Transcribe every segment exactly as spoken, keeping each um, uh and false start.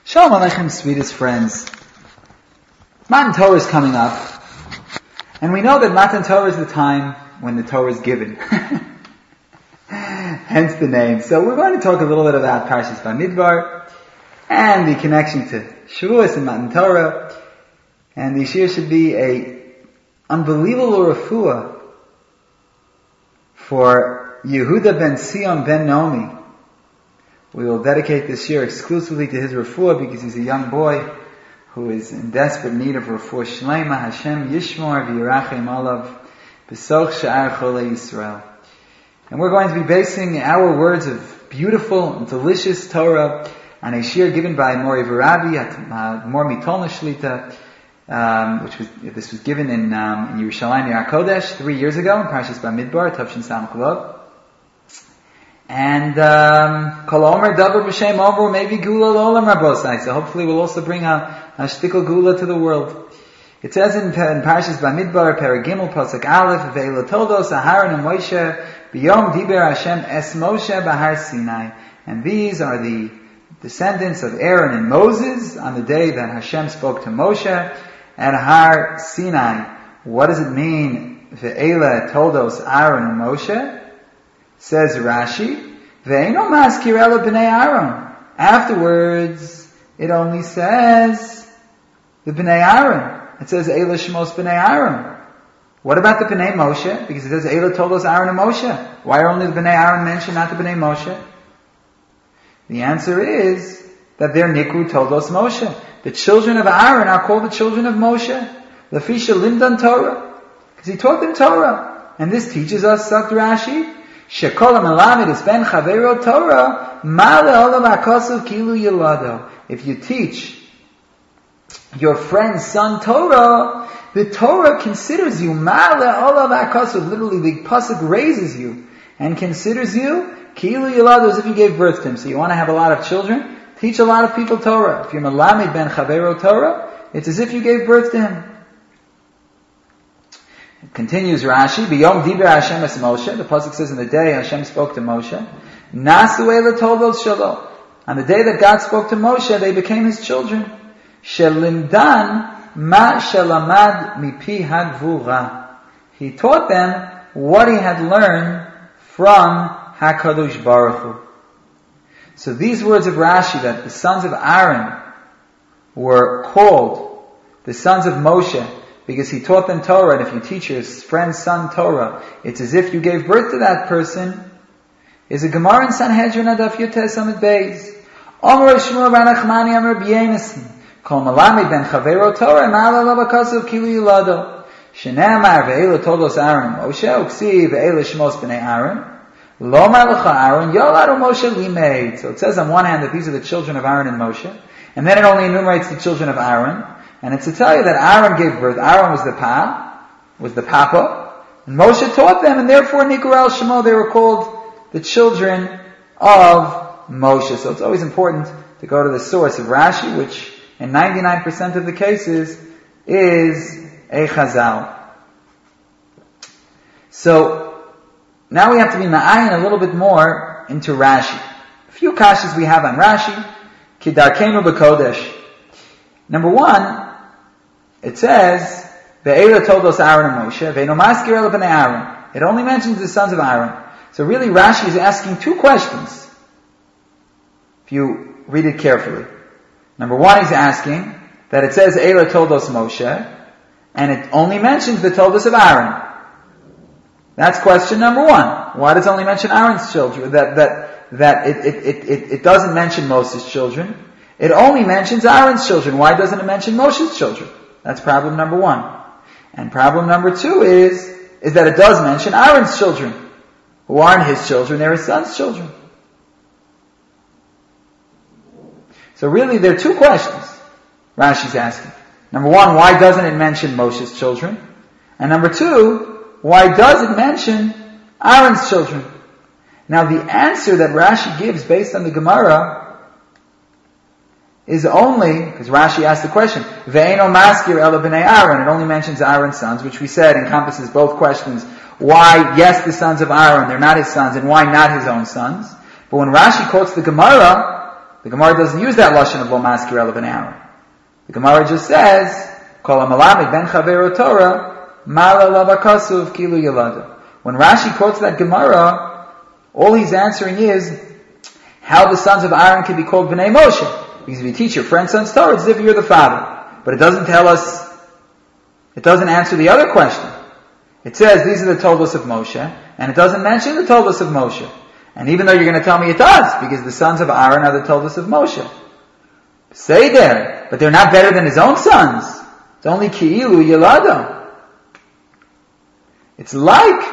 Shalom Aleichem, sweetest friends. Matan Torah is coming up, and we know that Matan Torah is the time when the Torah is given. Hence the name. So we're going to talk a little bit about Parshas Bamidbar, and the connection to Shavuos and Matan Torah, and the Yishir should be a unbelievable refuah for Yehuda ben Sion ben Nomi. We will dedicate this year exclusively to his refuah because he's a young boy who is in desperate need of refuah shleima. Hashem yishmor v'yirachem alav b'soch she'ar cholei Yisrael. And we're going to be basing our words of beautiful and delicious Torah on a shir given by Mori Varabi at Mor Mitolna Shlita, um, which was this was given in um, in Yerushalayim Yer HaKodesh three years ago in Parshas Bamidbar, Tavshin Samach Vav. And um, Kol Omer Davar B'Shem Omer maybe Gula L'Olam Rabosai. So hopefully we'll also bring a, a shtickle Gula to the world. It says in, in Parshas Bamidbar, Paragimel Pasuk Aleph, Ve'elo Toldos Aharon and Moshe B'Yom Diber Hashem Es Moshe B'Har Sinai. And these are the descendants of Aaron and Moses on the day that Hashem spoke to Moshe at Har Sinai. What does it mean? Ve'ela Toldos Aaron and Moshe? Says Rashi, Ve'eno maskir ela b'nei Aaron. Afterwards, it only says the b'nei Aaron. It says Eila shmos b'nei Aaron. What about the b'nei Moshe? Because it says Eila toldos Aaron and Moshe. Why are only the b'nei Aaron mentioned, not the b'nei Moshe? The answer is that they're nikru toldos Moshe. The children of Aaron are called the children of Moshe. Lefisha limdan Torah. Because he taught them Torah. And this teaches us, sagt Rashi, Shekol HaMelamed is ben Chaveiro Torah, Ma le'olam ha'kosuv kilu yilado. If you teach your friend's son Torah, the Torah considers you, Ma le'olam ha'kosuv, literally the pasuk raises you and considers you, kilu yilado, as if you gave birth to him. So you want to have a lot of children? Teach a lot of people Torah. If you're Melamed ben Chaveiro Torah, it's as if you gave birth to him. Continues Rashi, B'yom diber Hashem es Moshe, the pasuk says in the day Hashem spoke to Moshe, Nasu eila toldos shelo. On the day that God spoke to Moshe, they became his children. Shelimdan ma shelamad mipi hagvura. He taught them what he had learned from HaKadosh Baruch Hu. So these words of Rashi, that the sons of Aaron were called the sons of Moshe, because he taught them Torah, and if you teach your friend's son Torah, it's as if you gave birth to that person, is a Gemara in Sanhedrin Adaf Yutes Amid Beis. Omer Shmuel ben Achmani Amar B'Yenesin, Kol Melamed ben Chaveiro Torah, Ma'ala Lavakasav Kilu Yilado. Shene'amar ve'ela Toldos Aaron Moshe, Uksi ve'ela Shmos b'nei Aaron, Lo Malcha Aaron, Yoladu Moshe Limeid. So it says on one hand that these are the children of Aaron and Moshe, and then it only enumerates the children of Aaron. And it's to tell you that Aaron gave birth. Aaron was the pa, was the papa, and Moshe taught them, and therefore Nikur al Shemo, they were called the children of Moshe. So it's always important to go to the source of Rashi, which in ninety-nine percent of the cases is a Chazal. So now we have to be ma'ayin a little bit more into Rashi. A few kashas we have on Rashi. Kidarkenu b'kodesh. Number one, it says, Ve'ela toldos Aaron and Moshe, Ve'eno maskir ela b'nei Aaron. It only mentions the sons of Aaron. So really Rashi is asking two questions, if you read it carefully. Number one, he's asking that it says, Eila toldos Moshe, and it only mentions the toldos of Aaron. That's question number one. Why does it only mention Aaron's children? That, that, that it, it, it, it, it doesn't mention Moses' children. It only mentions Aaron's children. Why doesn't it mention Moshe's children? That's problem number one. And problem number two is, is that it does mention Aaron's children, who aren't his children, they're his son's children. So really there are two questions Rashi's asking. Number one, why doesn't it mention Moshe's children? And number two, why does it mention Aaron's children? Now the answer that Rashi gives based on the Gemara is only, because Rashi asked the question, Ve'eno maskir ela b'nei Aaron, it only mentions Aaron's sons, which we said encompasses both questions. Why, yes, the sons of Aaron, they're not his sons, and why not his own sons? But when Rashi quotes the Gemara, The Gemara doesn't use that lashon of lo maskir elav and Aaron. The Gemara just says, kol ha'malamid ben chavero Torah, mala lavakasuv kilu yalada. When Rashi quotes that Gemara, all he's answering is how the sons of Aaron can be called Bnei Moshe. Because if you teach your friend's son's Torah, it's as if you're the father. But it doesn't tell us, it doesn't answer the other question. It says these are the Toldos of Moshe, and it doesn't mention the Toldos of Moshe. And even though you're going to tell me it does, because the sons of Aaron are the Toldos of Moshe. Say there, but they're not better than his own sons. It's only Ki'ilu Yelado. It's like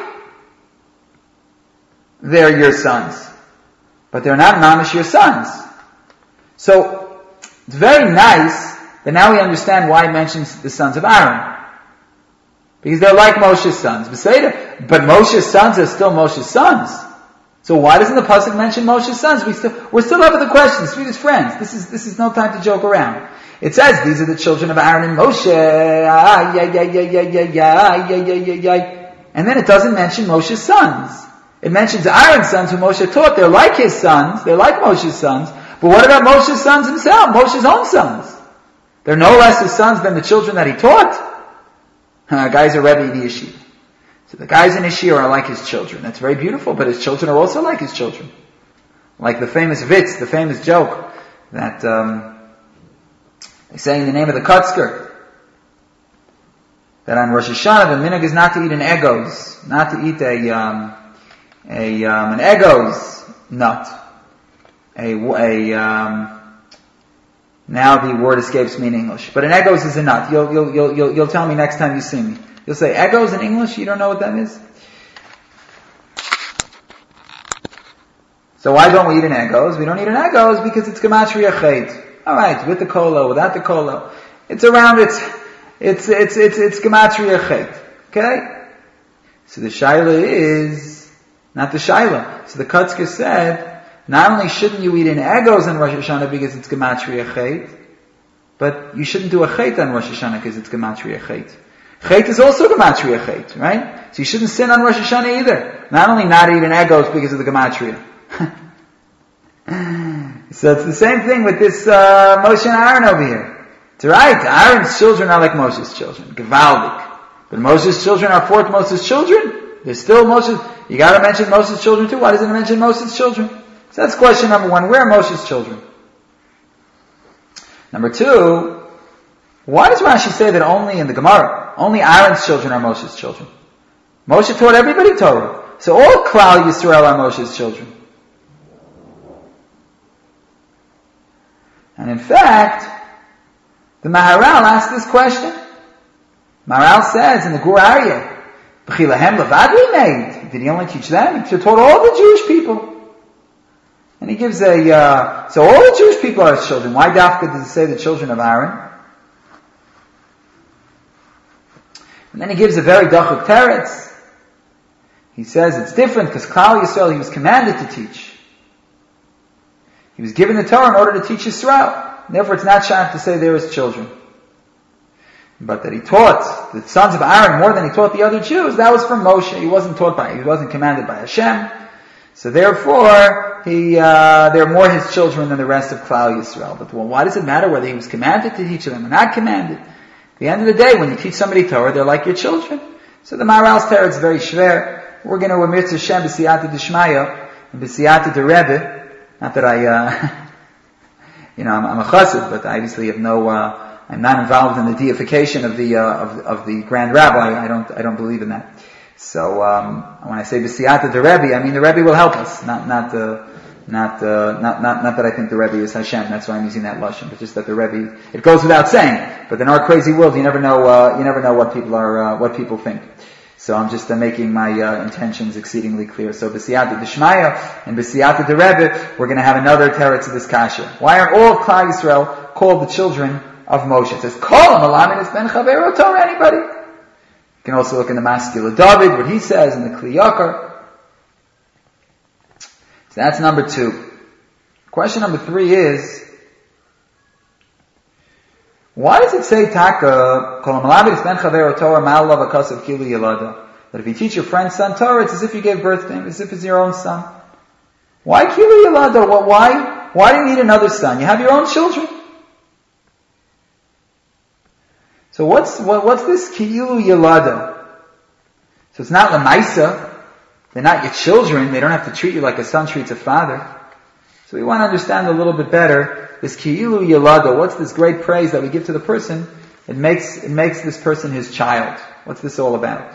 they're your sons, but they're not mamish your sons. So, it's very nice that now we understand why it mentions the sons of Aaron. Because they're like Moshe's sons. But Moshe's sons are still Moshe's sons. So why doesn't the pasuk mention Moshe's sons? We still, we're still up with the question, sweetest friends. This is, this is no time to joke around. It says, these are the children of Aaron and Moshe. Ah, yeah, yeah, yeah, yeah, yeah, yeah, yeah, yeah, yeah, yeah. And then it doesn't mention Moshe's sons. It mentions Aaron's sons who Moshe taught. They're like his sons. They're like Moshe's sons. But what about Moshe's sons himself? Moshe's own sons. They're no less his sons than the children that he taught. Uh, guys are Rebbe in the yeshiva. So the guys in yeshiva are like his children. That's very beautiful, but his children are also like his children. Like the famous Vitz, the famous joke that um, they say in the name of the Kutzker, that on Rosh Hashanah the minhag is not to eat an egos, not to eat a um, a um, an egos nut. A, a um, now the word escapes me in English, but an egos is a nut. You'll you'll you'll you'll, you'll tell me next time you see me. You'll say egos in English. You don't know what that is. So why don't we eat an egos? We don't eat an egos because it's gematria chait. All right, with the kolo, without the kolo, it's around. It's it's it's it's it's gematria chait. Okay. So the shaila is not the shaila. So the Kutzker said, not only shouldn't you eat in egos on Rosh Hashanah because it's gematria chait, but you shouldn't do a chait on Rosh Hashanah because it's gematria chait. Chait is also gematria chait, right? So you shouldn't sin on Rosh Hashanah either. Not only not eat in egos because of the gematria. So it's the same thing with this uh, Moshe and Aaron over here. It's right. Aaron's children are like Moshe's children. Gevaldik. But Moshe's children are fourth Moshe's children. They're still Moshe's. You gotta mention Moshe's children too. Why doesn't it mention Moshe's children? So that's question number one. Where are Moshe's children? Number two, why does Rashi say that only in the Gemara, only Aaron's children are Moshe's children? Moshe taught everybody Torah. So all Klal Yisrael are Moshe's children. And in fact, the Maharal asked this question. Maharal says in the Gur Aryeh, B'chilahem levad we made. Did he only teach them? He taught all the Jewish people. And he gives a, uh, so all the Jewish people are his children. Why Dafka does it say the children of Aaron? And then he gives a very dachuk teretz. He says it's different because Klal Yisrael he was commanded to teach. He was given the Torah in order to teach Yisrael. Therefore it's not sharp to say they're his children. But that he taught the sons of Aaron more than he taught the other Jews, that was from Moshe. He wasn't taught by, he wasn't commanded by Hashem. So therefore, he, uh, they're more his children than the rest of Klal Yisrael. But well, why does it matter whether he was commanded to teach them or not commanded? At the end of the day, when you teach somebody Torah, they're like your children. So the Maharal's Torah is very shver. We're going to Amir Hashem b'siyata d'shmaya and b'siyata d'rebbe. Not that I, uh, you know, I'm, I'm a chassid, but I obviously have no, uh, I'm not involved in the deification of the, uh, of, of the Grand Rabbi. I don't, I don't believe in that. So, um, when I say b'siyata the Rebbe, I mean the Rebbe will help us. Not, not, uh, not, uh, not, not, not that I think the Rebbe is Hashem. That's why I'm using that lashon. But just that the Rebbe, it goes without saying. But in our crazy world, you never know, uh, you never know what people are, uh, what people think. So I'm just uh, making my uh, intentions exceedingly clear. So b'siyata d'shmaya and b'siyata the Rebbe, we're going to have another teretz of this kasha. Why aren't all of Klal Yisrael called the children of Moshe? It says, Kol ha'malamin es ben chavero Torah, anybody. You can also look in the Maskil of David, what he says in the Kli Yakar. So that's number two. Question number three is, why does it say Taka, Kol ha'malamin es ben chavero Torah, ma'alav ha'kasav kilu yelada? That if you teach your friend's son Torah, it's as if you gave birth to him, as if it's your own son. Why kilu yelada? Why? Why do you need another son? You have your own children. So what's, what, what's this Ki'ilu Yelada? So it's not Lamaisa. They're not your children. They don't have to treat you like a son treats a father. So we want to understand a little bit better this Ki'ilu Yelada. What's this great praise that we give to the person? It makes, it makes this person his child. What's this all about?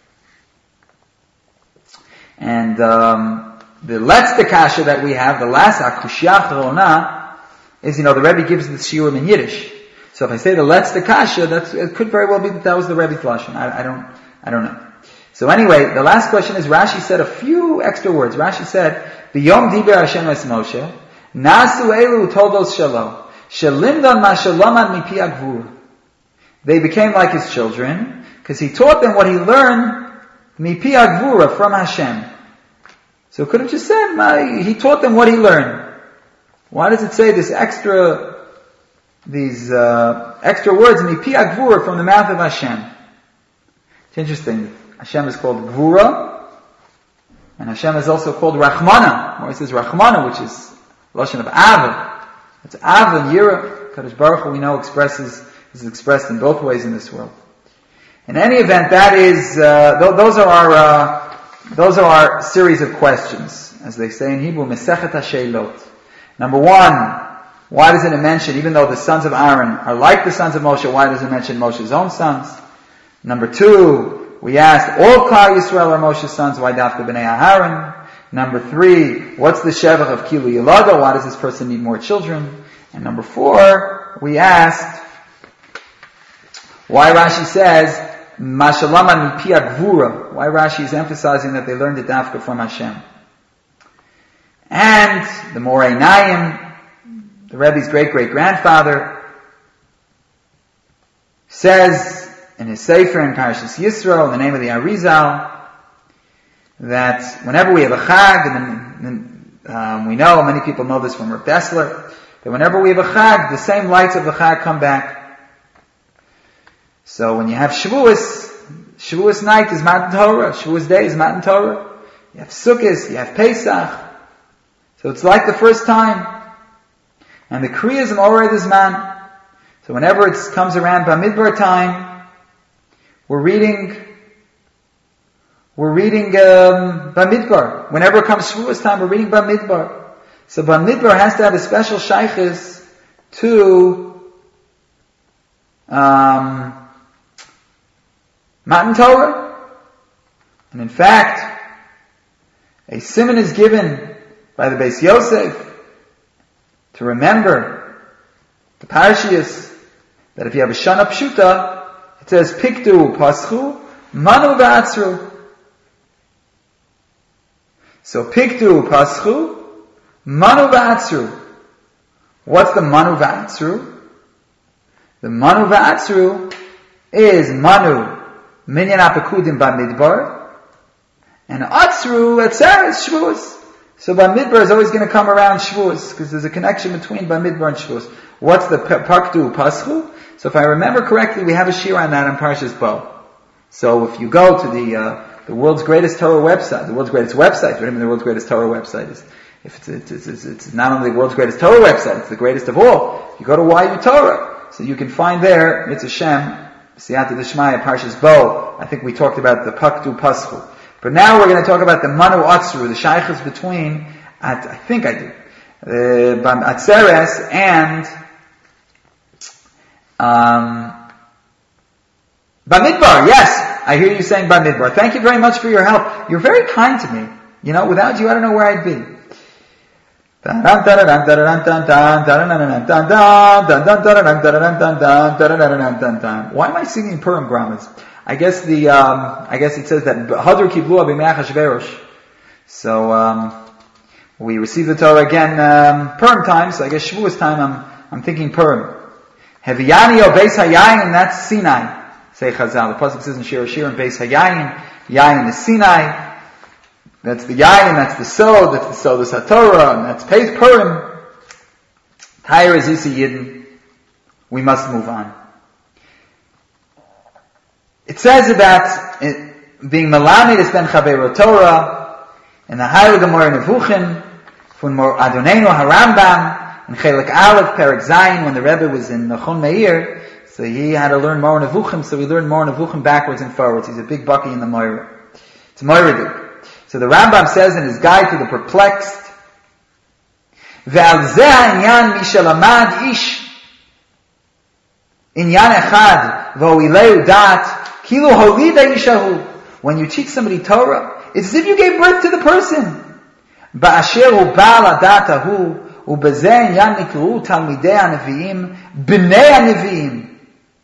And, um, the Letzte Kasha that we have, the last Akushia Achrona, is, you know, the Rebbe gives the shiurim in Yiddish. So if I say the Letzte Kasha, that's, it could very well be that that was the Rebbe's Lashon. I, I don't, I don't know. So anyway, the last question is, Rashi said a few extra words. Rashi said, V'yom diber Hashem es Moshe, Nasu elu toldos shelo, Shelimdon ma shalomad mipi agvur. They became like his children, because he taught them what he learned, mipi agvura, from Hashem. So it could have just said, my, he taught them what he learned. Why does it say this extra, these uh, extra words, mipi agvura, from the mouth of Hashem? It's interesting. Hashem is called Gvura, and Hashem is also called Rachmana, where it says Rachmana, which is Lashon of Ava. It's Ava and Yira. Kadosh Baruch Hu, we know, expresses, is expressed in both ways in this world. In any event, that is, uh, th- those are our, uh, those are our series of questions. As they say in Hebrew, Mesechet HaSheilot. Number one, why doesn't it mention, even though the sons of Aaron are like the sons of Moshe, why doesn't it mention Moshe's own sons? Number two, we asked, all Klal Yisrael are Moshe's sons, why Dafka B'nai Aharon? Number three, what's the Shevach of Ki'ilu Yelada? Why does this person need more children? And number four, we asked, why Rashi says, Mashalama Mipi Agvura? Why Rashi is emphasizing that they learned the Dafka from Hashem? And the Morei Naim, the Rebbe's great-great-grandfather, says, in his Sefer in Parashas Yisro, in the name of the Arizal, that whenever we have a Chag, and then, um, we know, many people know this from Rav Dessler, that whenever we have a Chag, the same lights of the Chag come back. So when you have Shavuos, Shavuos night is Matan Torah, Shavuos day is Matan Torah, you have Sukkot, you have Pesach, so it's like the first time. And the Kriyas of Orei Zman. So whenever it comes around Bamidbar time, We're reading, we're reading, um, Bamidbar. Whenever it comes Shavuos time, we're reading Bamidbar. So Bamidbar has to have a special shaykhis to, um, Matan Torah. And in fact, a simon is given by the Beis Yosef to remember the Parashiyos, that if you have a Shana Pshuta, it says, Pikdu Paschu, Manu V'atzru. So, Pikdu Paschu, Manu V'atzru. What's the Manu V'atzru? The Manu V'atzru is Manu, Minyan Apekudim Bamidbar, and Atzru, Atzeres, Shavuos. So Bamidbar is always going to come around Shavuos, because there's a connection between Bamidbar and Shavuos. What's the Pakdu Paschu? So if I remember correctly, we have a shir on that on Parshas Bo. So if you go to the uh, the world's greatest Torah website, the world's greatest website, what I mean the world's greatest Torah website is, if it's, it's, it's, it's not only the world's greatest Torah website, it's the greatest of all. You go to Y U Torah, so you can find there, Mitzvah Shem, Siyata D'Shmaya, Parshas Bo. I think we talked about the Pakdu Paschu. But now we're going to talk about the Manu Atzru, the shaykhs between, at, I think I did, uh, Atzeres and Um, Bamidbar, yes, I hear you saying Bamidbar. Thank you very much for your help. You're very kind to me. You know, without you, I don't know where I'd be. Why am I singing Purim Grammars? I guess the, um, I guess it says that Hadru Kiblu Abimeach Hashverosh. So, um, we receive the Torah again, um, Purim time, so I guess Shavuos time, I'm, I'm thinking Purim. Heviyani o Beis Hayayin, that's Sinai. Say Chazal. The pasuk says in Shir Shir and Beis Hayayin. Yayin is Sinai. That's the Yayin, that's the Sod, that's the Sod of Satorah, and that's Peis Purim. Tyre is Isi Yidden. We must move on. It says about it being Melamed is Ben Chaveiro Torah, in the Heilige Gemara Nevuchim, From Adonenu HaRambam, in Chelik Aleph, Perek Zayin, when the Rebbe was in Nachon Meir, so he had to learn Moreh Nevuchim, so he learned Moreh Nevuchim backwards and forwards. He's a big bucky in the Moira. It's Moira. So the Rambam says in his Guide to the Perplexed, Ve'al zeh ha'inyan mishalamad ish inyan echad v'oileu dat kilu holida ishahu. When you teach somebody Torah, it's as if you gave birth to the person. Ba'asher hu ba'al adatahu u'bezeh inyan nikru talmidei ha'nevi'im b'nei ha'nevi'im.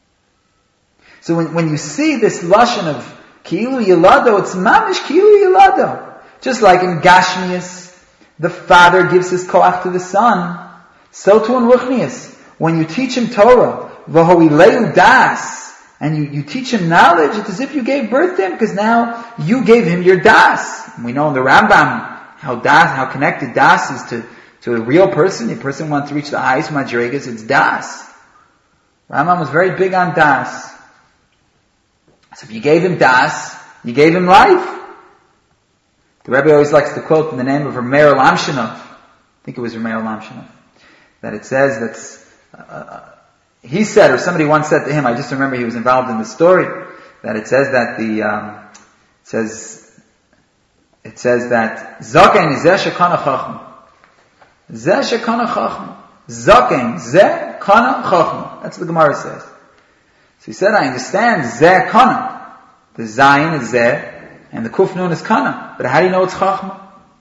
So when, when you see this lashon of kilu yilado, it's mamish kilu yilado. Just like in Gashmias, the father gives his koach to the son, so too in Ruchnias. When you teach him Torah, v'hoileu das, and you, you teach him knowledge, it's as if you gave birth to him, because now you gave him your das. And we know in the Rambam how das, how connected das is to, to a real person. A person wants to reach the highest madrigas, it's das. Rambam was very big on das. So if you gave him das, you gave him life. The Rebbe always likes to quote in the name of Rameir Lamshinov, I think it was Rameir Lamshinov, that it says that, uh, he said, or somebody once said to him, I just remember he was involved in the story, that it says that the, um, it says, it says that, Zaken is zeh shekana chachma. Zeh shekana chachma. Zaken, zeh kana chachma. That's what the Gemara says. So he said, I understand, zeh kana. The Zayin is zeh, and the Kuf Nun is Kana. But how do you know it's Chachma?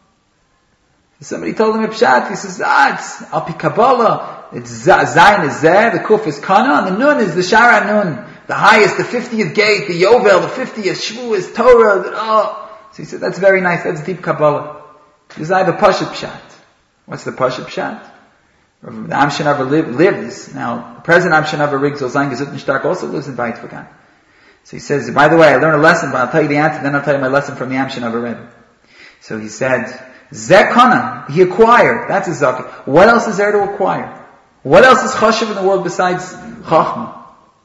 So somebody told him a pshat. He says, ah, it's Al Pi Kabbalah. It's Zayin is Zeh, the Kuf is Kana, and the Nun is the Shara Nun. The highest, the fiftieth gate, the Yovel, the fiftieth, Shvu is Torah. The, oh. So he said, that's very nice. That's deep Kabbalah. Because I have a Pashat pshat. What's the Pashat pshat? The Amshanavar lives. Now, the present Amshanavar Rigzol Zayin Gesut Nishtark also lives in Beit Vagan. So he says, by the way, I learned a lesson, but I'll tell you the answer, then I'll tell you my lesson from the Amshanavar Rebbe. So he said, Zekana, he acquired. That's a zakah. What else is there to acquire? What else is chashiv in the world besides chachma?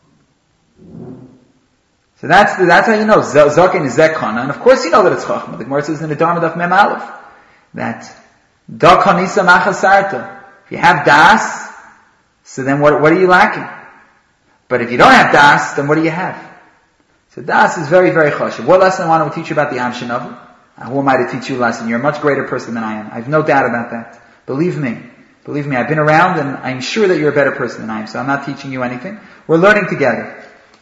So that's the, that's how you know. Zaken is Zekana. And of course you know that it's chachma. The Gemara says in the Dharma Daf Mem Aleph, that da kanisa machasarta. If you have das, so then what, what are you lacking? But if you don't have das, then what do you have? So das is very, very chashiv. What lesson I want to teach you about the Amshanavar? Uh, who am I to teach you a lesson? You're a much greater person than I am. I have no doubt about that. Believe me. Believe me, I've been around and I'm sure that you're a better person than I am. So I'm not teaching you anything. We're learning together.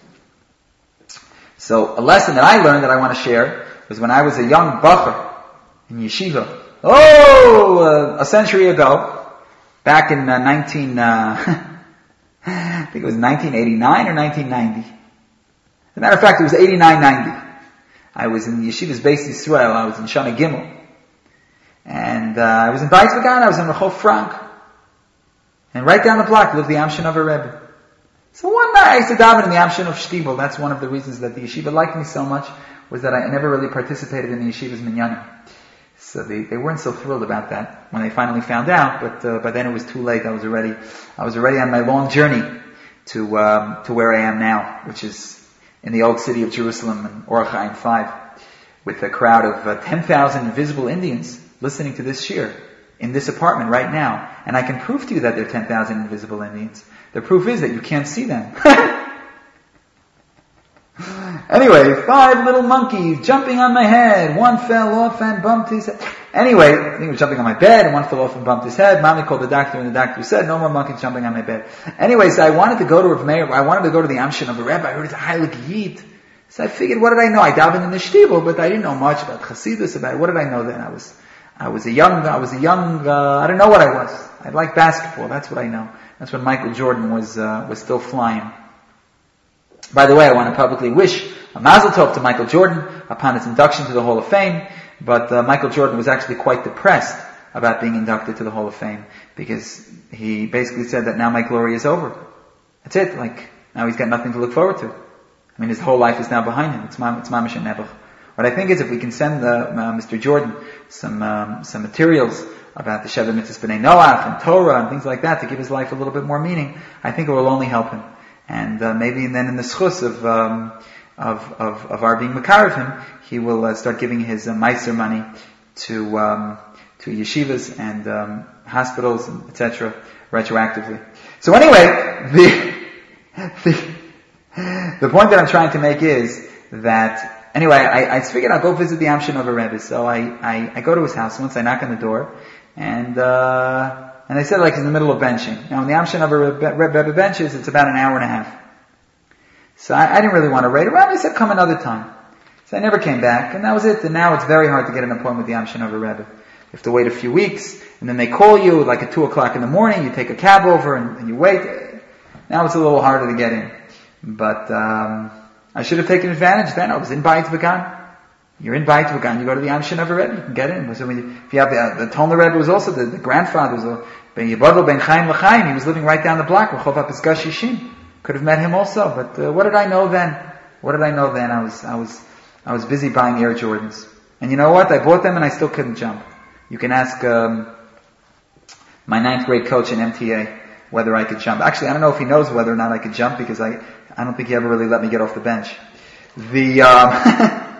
So a lesson that I learned that I want to share was when I was a young bacher in yeshiva. Oh, uh, a century ago, back in uh, nineteen, uh, I think it was nineteen eighty-nine or nineteen ninety. As a matter of fact, it was eighty-nine ninety. I was in Yeshiva's Beis Yisrael. I was in Shana Gimel. And uh, I was in Beit Vagan. I was in Rehov Frank. And right down the block lived the Amshanavar Rebbe. So one night I used to daven in the Amshanav Shtibel. That's one of the reasons that the yeshiva liked me so much, was that I never really participated in the yeshiva's minyanim. So they, they weren't so thrilled about that when they finally found out, but uh, by then it was too late. I was already I was already on my long journey to um, to where I am now, which is in the old city of Jerusalem in Orach Chaim five, with a crowd of uh, ten thousand invisible Indians listening to this shir in this apartment right now. And I can prove to you that there are ten thousand invisible Indians. The proof is that you can't see them. Anyway, five little monkeys jumping on my head. One fell off and bumped his head. Anyway, I think he was jumping on my bed, and one fell off and bumped his head. Mommy called the doctor, and the doctor said, no more monkeys jumping on my bed. Anyway, so I wanted to go to Rav Meir, I wanted to go to the Amshanavar Rebbe. I heard it's a Heilig Yid. So I figured, what did I know? I davened in the Shtibel, but I didn't know much about Chassidus, about it. What did I know then? I was, I was a young, I was a young, uh, I don't know what I was. I liked basketball, that's what I know. That's when Michael Jordan was, uh, was still flying. By the way, I want to publicly wish a mazel tov to Michael Jordan upon his induction to the Hall of Fame, but uh, Michael Jordan was actually quite depressed about being inducted to the Hall of Fame, because he basically said that now my glory is over. That's it, like, now he's got nothing to look forward to. I mean, his whole life is now behind him. It's mam, it's mamish and nebuch. What I think is if we can send uh, uh, Mister Jordan some um, some materials about the Sheva Mitzvahs B'nai Noach and Torah and things like that to give his life a little bit more meaning, I think it will only help him. And uh, maybe then in the schus of, um, of of of our being makar of him, he will uh, start giving his uh, meiser money to um, to yeshivas and um, hospitals, et cetera, retroactively. So anyway, the, the the point that I'm trying to make is that anyway, I, I figured I'll go visit the Amshinover Rebbe. So I, I, I go to his house once. I knock on the door, and uh, and they said like in the middle of benching. Now when the Amshinover Rebbe benches, it's about an hour and a half. So I, I didn't really want to wait around. I said come another time. So I never came back, and that was it. And now it's very hard to get an appointment with the Amshinover Rebbe. You have to wait a few weeks, and then they call you like at two o'clock in the morning. You take a cab over, and, and you wait. Now it's a little harder to get in. But um, I should have taken advantage then. I was in Bayit Vagan. You're in Bayit Vagan. You go to the Amshinover Rebbe, you can get in. So when you, if you have the, uh, the Tolner Rebbe was also the, the grandfather was Ben Yibodel Ben Chaim L'Chaim. He was living right down the block. Rehov HaPisgah Shishim. Could have met him also. But uh, what did I know then? What did I know then? I was I was I was busy buying Air Jordans. And you know what? I bought them and I still couldn't jump. You can ask um, my ninth grade coach in M T A whether I could jump. Actually, I don't know if he knows whether or not I could jump because I I don't think he ever really let me get off the bench. The um,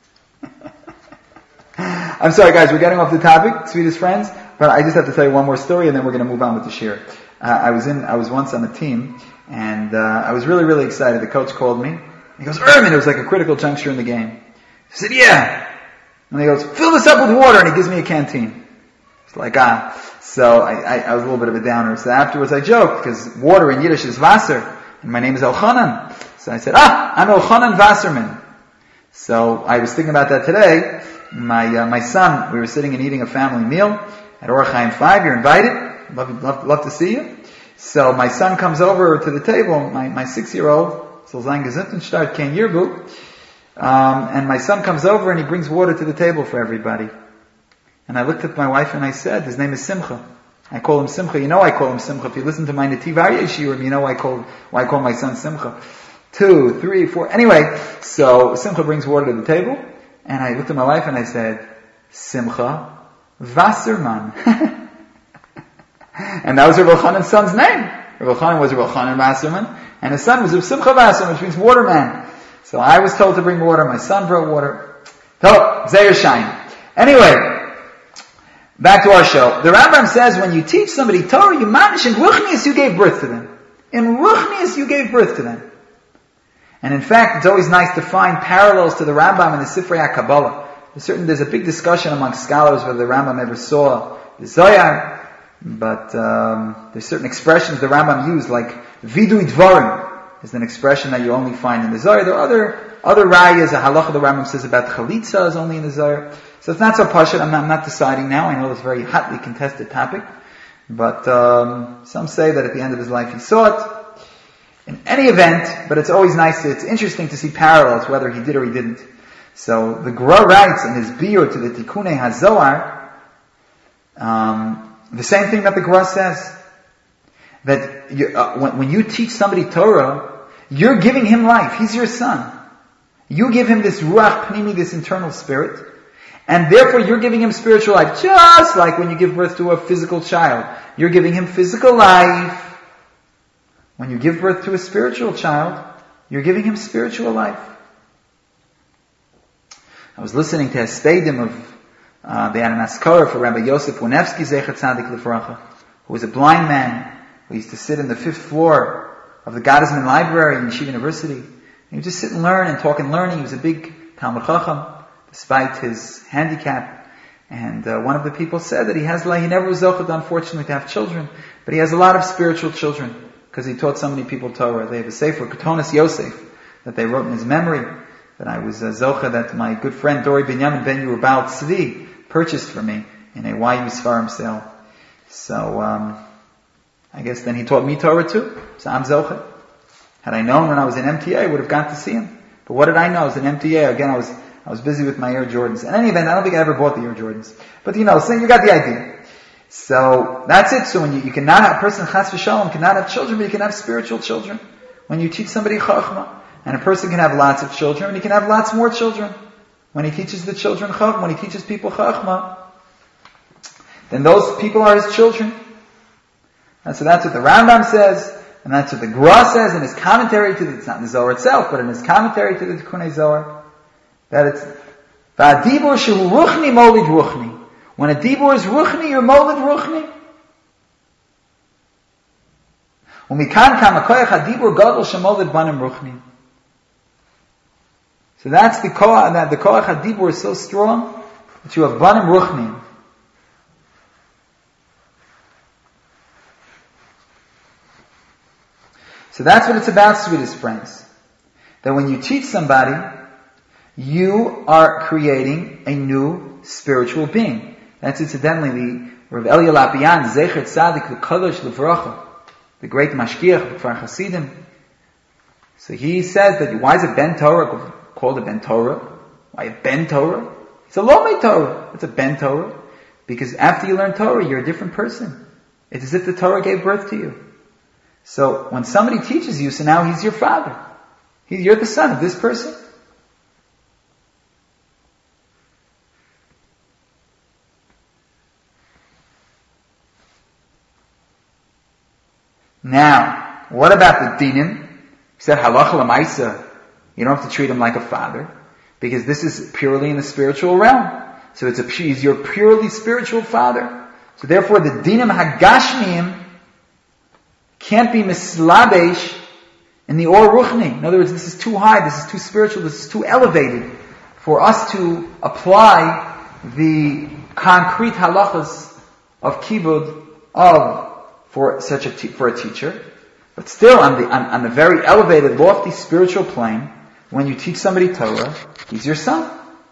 I'm sorry, guys, we're getting off the topic, sweetest friends. But I just have to tell you one more story, and then we're going to move on with the shir. Uh, I was in, I was once on a team, and uh, I was really, really excited. The coach called me. He goes, "Ermin," it was like a critical juncture in the game. I said, "Yeah." And he goes, "Fill this up with water," and he gives me a canteen. It's like ah. So I, I, I was a little bit of a downer. So afterwards, I joked because water in Yiddish is Wasser. And my name is Elchanan. So I said, ah, I'm Elchanan Wasserman. So I was thinking about that today. My uh, my son, we were sitting and eating a family meal at Orach Chaim five. You're invited. Love, love, love to see you. So my son comes over to the table, my, my six-year-old, soll sein gesund und stark, kein Yearbook. Um, and my son comes over and he brings water to the table for everybody. And I looked at my wife and I said, his name is Simcha. I call him Simcha. You know I call him Simcha. If you listen to my Nativ Aryeh shiurim, you know I call, why I call my son Simcha. Two, three, four. Anyway, so Simcha brings water to the table, and I looked at my wife and I said, Simcha Wasserman. And that was Rav Elchanan's son's name. Rav Elchanan was Rav Elchanan Wasserman, and his son was Rav Simcha Wasserman, which means waterman. So I was told to bring water, my son brought water. So, Zeir Shain. Anyway, back to our show. The Rambam says when you teach somebody Torah, you manish in Ruchnius, you gave birth to them. In Ruchnius, you gave birth to them. And in fact, it's always nice to find parallels to the Rambam in the Sifrei HaKabbalah. There's, certain, there's a big discussion among scholars whether the Rambam ever saw the Zohar, but um, there's certain expressions the Rambam used, like Vidui Dvarim is an expression that you only find in the Zohar. There are other other rayas, a halacha the Rambam says about Chalitza is only in the Zohar. So it's not so pashut. I'm not, I'm not deciding now. I know it's a very hotly contested topic. But um, some say that at the end of his life he saw it. In any event, but it's always nice, to, it's interesting to see parallels, whether he did or he didn't. So the Gra writes in his biur to the Tikunei HaZohar, um, the same thing that the Gra says. That you, uh, when, when you teach somebody Torah, you're giving him life. He's your son. You give him this Ruach Pnimi, this internal spirit. And therefore you're giving him spiritual life, just like when you give birth to a physical child. You're giving him physical life. When you give birth to a spiritual child, you're giving him spiritual life. I was listening to a stadium of, uh, they had an askara for Rabbi Yosef Wonevsky Zecher Tzadik Lefracha, who was a blind man, who used to sit in the fifth floor of the Gottesman Library in Yeshiva University. He would just sit and learn and talk and learning. He was a big Talmud Chacham, despite his handicap. And uh, one of the people said that he has, he never was zochad, unfortunately, to have children, but he has a lot of spiritual children, because he taught so many people Torah. They have a sefer, Ketonis Yosef, that they wrote in his memory, that I was uh, zochad, that my good friend Dori Binyamin Ben Yerubal Tzvi purchased for me in a Y U Sfarim sale. So, um, I guess then he taught me Torah too. So I'm zochad. Had I known when I was in M T A, I would have gone to see him. But what did I know? I was in M T A. Again, I was I was busy with my Air Jordans. In any event, I don't think I ever bought the Air Jordans. But you know, so you got the idea. So that's it. So when you, you cannot have a person, chas v'shalom, cannot have children, but you can have spiritual children. When you teach somebody chachma, and a person can have lots of children, and he can have lots more children. When he teaches the children chachma, when he teaches people chachma, then those people are his children. And so that's what the Rambam says, and that's what the Gra says in his commentary to the, it's not in the Zohar itself, but in his commentary to the Tikunei Zohar, that it's, V'adibur shehu ruchni molid ruchni. When a dibur is ruchni, you're molid ruchni. Umikan kam hakoyach hadibur gadol shemolid banim ruchni. So that's the koach, that the koach hadibur is so strong that you have banim ruchni. So that's what it's about, sweetest friends. That when you teach somebody, you are creating a new spiritual being. That's incidentally the Rav Elia Lapian, Zecher Tzadik, the Kadosh Levracha, the great Mashgiach of Kfar Hasidim. So he says that why is a Ben Torah called a Ben Torah? Why a Ben Torah? It's a Lomei Torah. It's a Ben Torah. Because after you learn Torah, you're a different person. It's as if the Torah gave birth to you. So when somebody teaches you, so now he's your father. He, you're the son of this person. Now, what about the dinim? He said halacha l'maisa. You don't have to treat him like a father, because this is purely in the spiritual realm. So it's a he's your purely spiritual father. So therefore, the dinim hagashmiyim can't be mislabesh in the or ruchni. In other words, this is too high, this is too spiritual, this is too elevated for us to apply the concrete halachas of kibud of for such a te- for a teacher. But still, on the on, on the very elevated, lofty spiritual plane, when you teach somebody Torah, he's your son.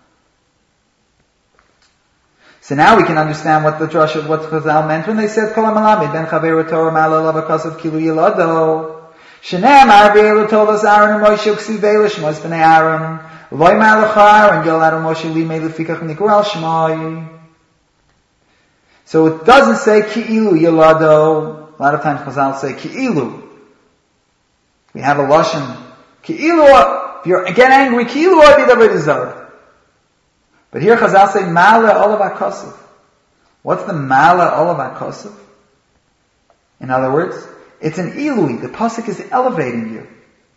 So now we can understand what the drasha, what Chazal meant when they said, Kol HaMalamid ben Chaveru Torah Ma'ala Lav HaKasav Kilu Yilado. Shene'emar Be'elu Tolos Aaron and Moshe Uksivei L'Shmos B'nei Aaron. Loi Ma'alachar and Yol Aaron Moshe Limei Lefikach Nikru Al Shmoi. So it doesn't say Ki'ilu Yilado. A lot of times Chazal say Ki'ilu. We have a Lashon. Ki'ilu, if you get angry, Ki'ilu Obi David Zara. But here Chazal say, Ma'ala Olav HaKosav. What's the Ma'ala Olav HaKosav? In other words, it's an Ilui. The Pasuk is elevating you.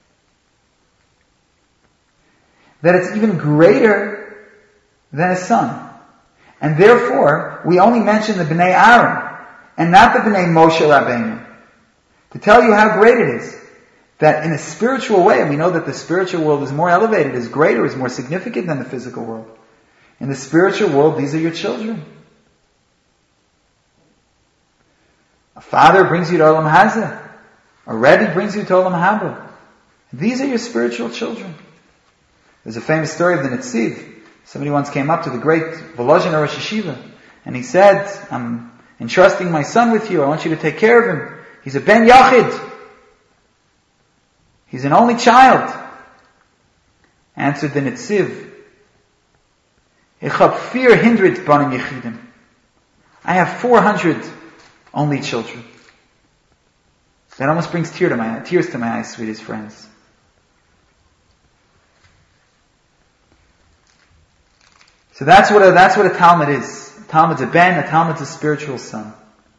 That it's even greater than a son. And therefore, we only mention the Bnei Aaron, and not the Bnei Moshe Rabbeinu. To tell you how great it is. That in a spiritual way, and we know that the spiritual world is more elevated, is greater, is more significant than the physical world. In the spiritual world, these are your children. A father brings you to Olam Hazeh. A Rebbe brings you to Olam Haba. These are your spiritual children. There's a famous story of the Netziv. Somebody once came up to the great Volozhin Rosh Yeshiva, and he said, I'm entrusting my son with you. I want you to take care of him. He's a Ben Yachid. He's an only child. Answered the Netziv, Ich hab vier hundred banim yechidim. I have four hundred only children. That almost brings tear to my, tears to my eyes, sweetest friends. So that's what a, that's what a Talmud is. A Talmud's a ben, a Talmud's a spiritual son.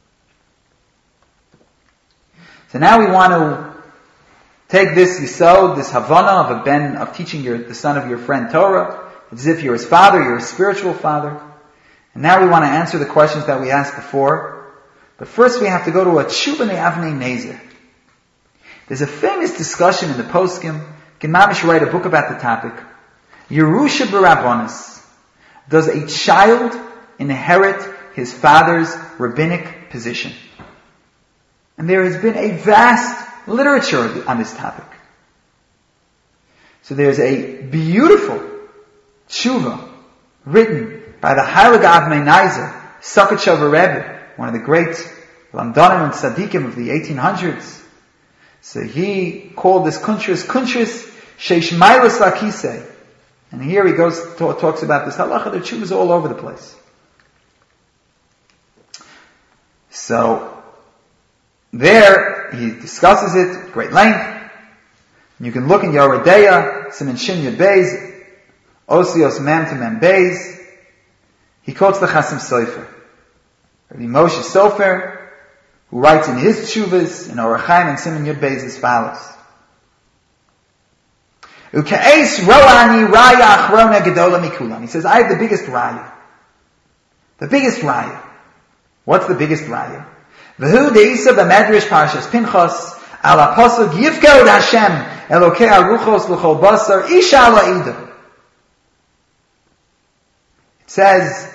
So now we want to take this yisod, this havana of a ben, of teaching your, the son of your friend Torah. It's as if you're his father, you're a spiritual father. And now we want to answer the questions that we asked before. But first we have to go to a tshuva ne'avnei nezer. There's a famous discussion in the poskim. Can Mamish write a book about the topic. Yerusha b'Rabbanos. Does a child inherit his father's rabbinic position? And there has been a vast literature on this topic. So there's a beautiful tshuva written by the Heilige Avnei Nezer, Sakhatshover Rebbe, one of the great Lamdanim and Tzaddikim of the eighteen hundreds. So he called this Kuntris Kuntris Sheish Mailas Lakisei. And here he goes, talks about this halacha. The tshuva is all over the place. So there he discusses it at great length. You can look in Yoreh De'ah, Siman Shin Yud Beis, Osios Mem to Mem Beis. He quotes the Chasam Sofer, Rabbi Moshe Sofer, who writes in his tshuvas in Orach Chaim and Siman Yud Beis as follows: Uke'es ro'ani raya achrona gedola mikulam. He says, I have the biggest raya. The biggest raya. What's the biggest raya? V'hu de'isa b'medrash parshas Pinchas ala pasuk yifkod Hashem elokei aruchos l'chol basar isha la'ida. It says,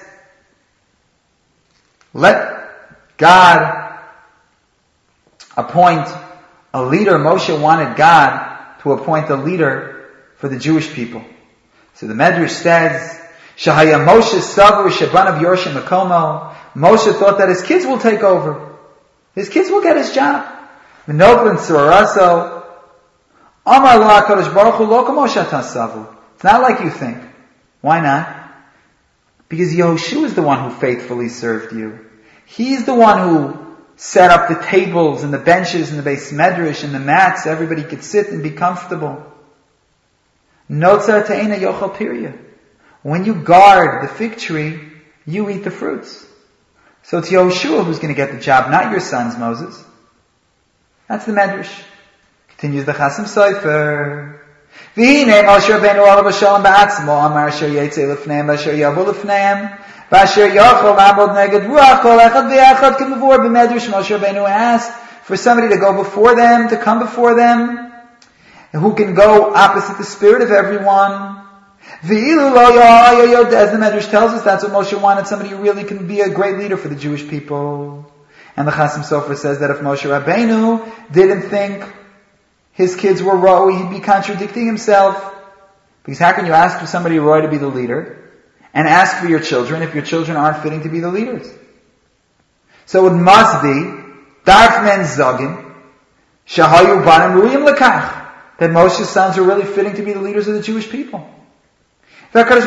let God appoint a leader. Moshe wanted God to appoint a leader for the Jewish people. So the Medrash says, Shahaya Moshe Savur Shabanav Yorshim Makomo. Moshe thought that his kids will take over. His kids will get his job. Menoglin Suraraso. Amar Lo HaKadosh Baruch Hu Lo Kamo Shatan Savu. It's not like you think. Why not? Because Yehoshua is the one who faithfully served you. He's the one who set up the tables and the benches and the Beis Medrash and the mats so everybody could sit and be comfortable. Notzar Te'ena Yochel Pirya. When you guard the fig tree, you eat the fruits. So it's Yehoshua who's going to get the job, not your sons, Moses. That's the Medrash. Continues the Chasam Sofer. V'hinei Moshe Rabbeinu olav hashalom ba'atzmo amar asher yetzei lefneim b'asher yavu lefneim b'asher yochel la'amod neged ruach kol echad v'echad k'mavur b'medrash. Moshe Rabbeinu asked for somebody to go before them, to come before them, who can go opposite the spirit of everyone. V'ilu lo ya'ayayod, as the Medrash tells us, that's what Moshe wanted, somebody who really can be a great leader for the Jewish people. And the Chasam Sofer says that if Moshe Rabbeinu didn't think his kids were roy, he'd be contradicting himself. Because how can you ask for somebody roy to be the leader, and ask for your children if your children aren't fitting to be the leaders? So it must be, darf men zogin, shahayu banim ruyim lekach, that Moshe's sons are really fitting to be the leaders of the Jewish people. God never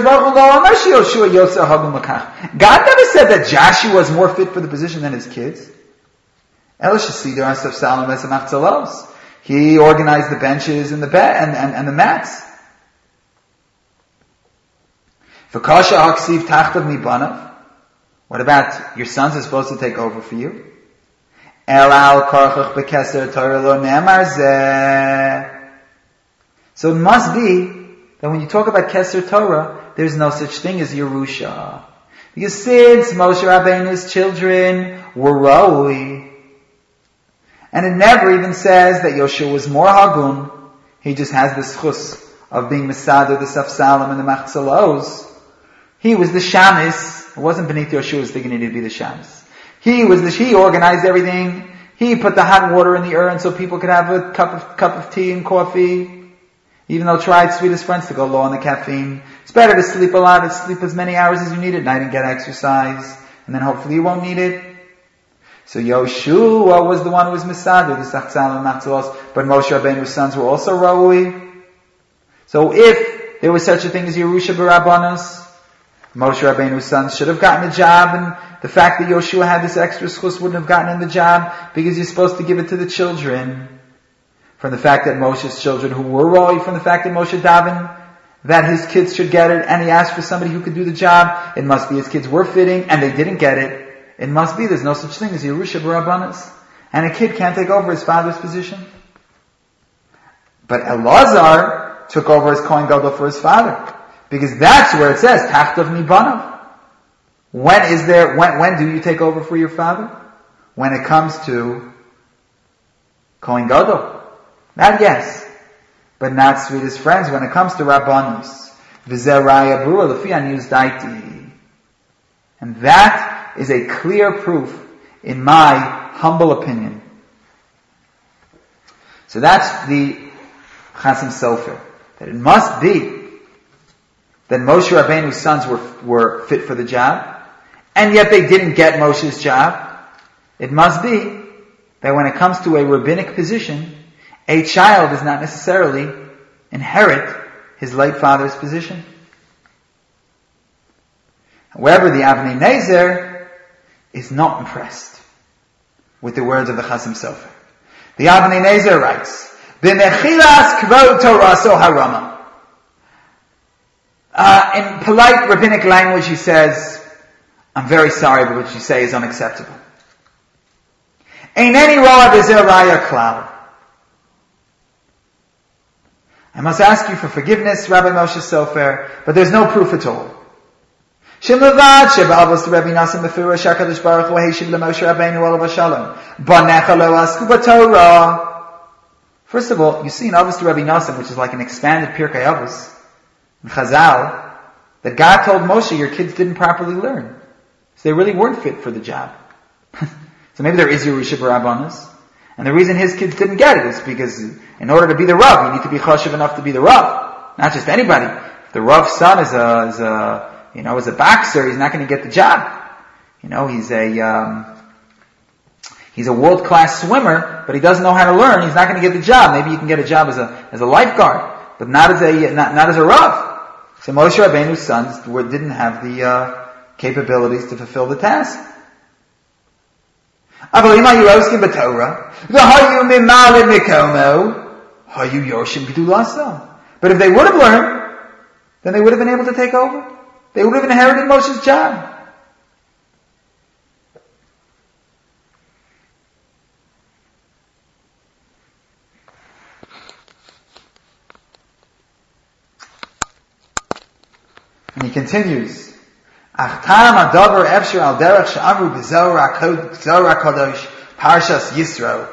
said that Joshua was more fit for the position than his kids. He organized the benches and the be- and, and, and the mats. What about your sons are supposed to take over for you? So it must be that when you talk about Keser Torah, there's no such thing as Yerusha. Because since Moshe Rabbeinu's children were Roi, and it never even says that Yoshua was more Hagun, he just has the schus of being Masada, the Safsalim, and the Machzalos. He was the Shamis. It wasn't beneath Yoshua's dignity to be the Shamis. He was the, he organized everything. He put the hot water in the urn so people could have a cup of, cup of tea and coffee. Even though tried sweetest friends to go low on the caffeine. It's better to sleep a lot, to sleep as many hours as you need at night and get exercise. And then hopefully you won't need it. So Yoshua was the one who was Misadu, the Sachzal and Machzalos, but Moshe Rabbeinu's sons were also Raui. So if there was such a thing as Yerusha B'Rabbanos, Moshe Rabbeinu's sons should have gotten a job, and the fact that Yoshua had this extra schus wouldn't have gotten in the job, because you're supposed to give it to the children. From the fact that Moshe's children who were Roi, from the fact that Moshe davened that his kids should get it, and he asked for somebody who could do the job, it must be his kids were fitting, and they didn't get it. It must be there's no such thing as Yerusha B'Rabbanos, and a kid can't take over his father's position. But Elazar took over as Kohen Gadol for his father, because that's where it says Tachtav Mibanav. When is there? When when do you take over for your father? When it comes to Kohen Gadol. Not yes, but not sweetest friends when it comes to Rabbanos. V'zeraya brua lefi aniyus daiti. And that is a clear proof, in my humble opinion. So that's the Chasam Sofer. That it must be that Moshe Rabbeinu's sons were, were fit for the job, and yet they didn't get Moshe's job. It must be that when it comes to a rabbinic position, a child does not necessarily inherit his late father's position. However, the Avnei Nezer is not impressed with the words of the Chasam Sofer. The Avnei Nezer writes, "B'mechilas kvod Toraso harama." Uh, in polite rabbinic language, he says, "I'm very sorry, but what you say is unacceptable." Eineni roa b'zeh raya klal. I must ask you for forgiveness, Rabbi Moshe Sofer, but there's no proof at all. Shemavad she'ba'avos to Rabbi Nassim b'firah shakadosh baruch hu heishiv l'Moshe Rabbeinu olav shalom. Banecha lo asku b'Torah. First of all, you see in Avos to Rabbi Nassim, which is like an expanded Pirkei Avos, in Chazal, that God told Moshe, your kids didn't properly learn. So they really weren't fit for the job. So maybe there is Yerusha B'Rabbanos. And the reason his kids didn't get it is because in order to be the Rav, you need to be chashiv enough to be the Rav. Not just anybody. If the Rav's son is a, is a, you know, is a boxer, he's not going to get the job. You know, he's a, um, he's a world-class swimmer, but he doesn't know how to learn, he's not going to get the job. Maybe you can get a job as a, as a lifeguard, but not as a, not, not as a Rav. So Moshe Rabbeinu's sons were, didn't have the, uh, capabilities to fulfill the task. But if they would have learned, then they would have been able to take over. They would have inherited Moshe's job. And he continues. Achtam adavar efshir al derech she'amru b'zohar HaKadosh Parshas Yisro.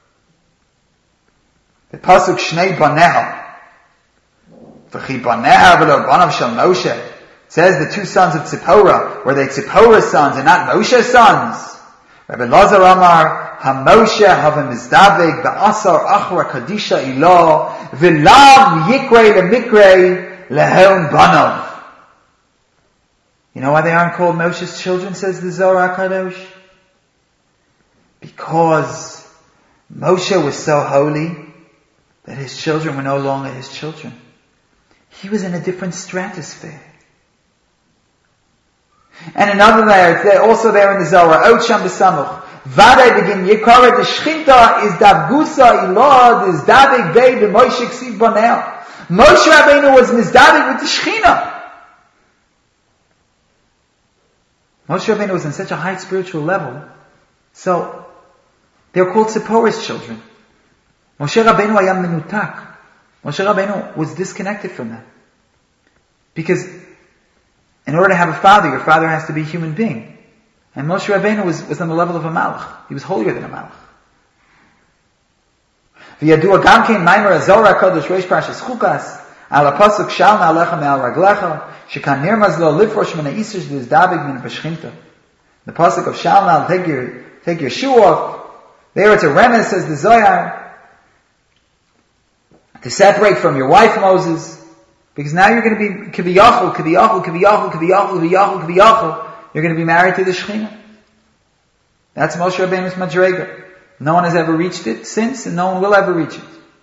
The pasuk Shnei Baneha V'chi Baneha v'lo banav shel Moshe. It says the two sons of Tzipporah were they Tzipporah's sons and not Moshe's sons. Rabbi Lazar Amar HaMoshe havem mizdaveg ba'asar achra kadisha ilah v'lam yikrei lemikrei lehon banav. You know why they aren't called Moshe's children, says the Zohar HaKadosh? Because Moshe was so holy that his children were no longer his children. He was in a different stratosphere. And another layer, it's also there in the Zohar, Ot Sham B'Samuch. Vadei begin Yikara the Shchinta is Davgusa Ilad is Davig Bey the Moshe Ksiv Banel. Moshe Rabbeinu was Mizdavig with the Shechina. Moshe Rabbeinu was on such a high spiritual level, so they were called Tzipporah's children. Moshe Rabbeinu ayam menutak. Moshe Rabbeinu was disconnected from them. Because in order to have a father, your father has to be a human being. And Moshe Rabbeinu was, was on the level of a malach. He was holier than a malach. V'yadua gam kein maimer azor HaKadosh reish parshas Chukas al pasuk shal na'alecha me'al raglecha shekan nirmaz lo lifrosh min ha'isur sh'dizdabig min ha'pashchinta. The pasuk of shal na'al, take your, take your shoe off. There it's a remez, says the Zohar, to separate from your wife Moses, because now you're going to be kibiyachol, kibiyachol, kibiyachol, kibiyachol, kibiyachol, kibiyachol. You're going to be married to the Shekhinah. That's Moshe Rabbeinu's madrega. No one has ever reached it since, and no one will ever reach it.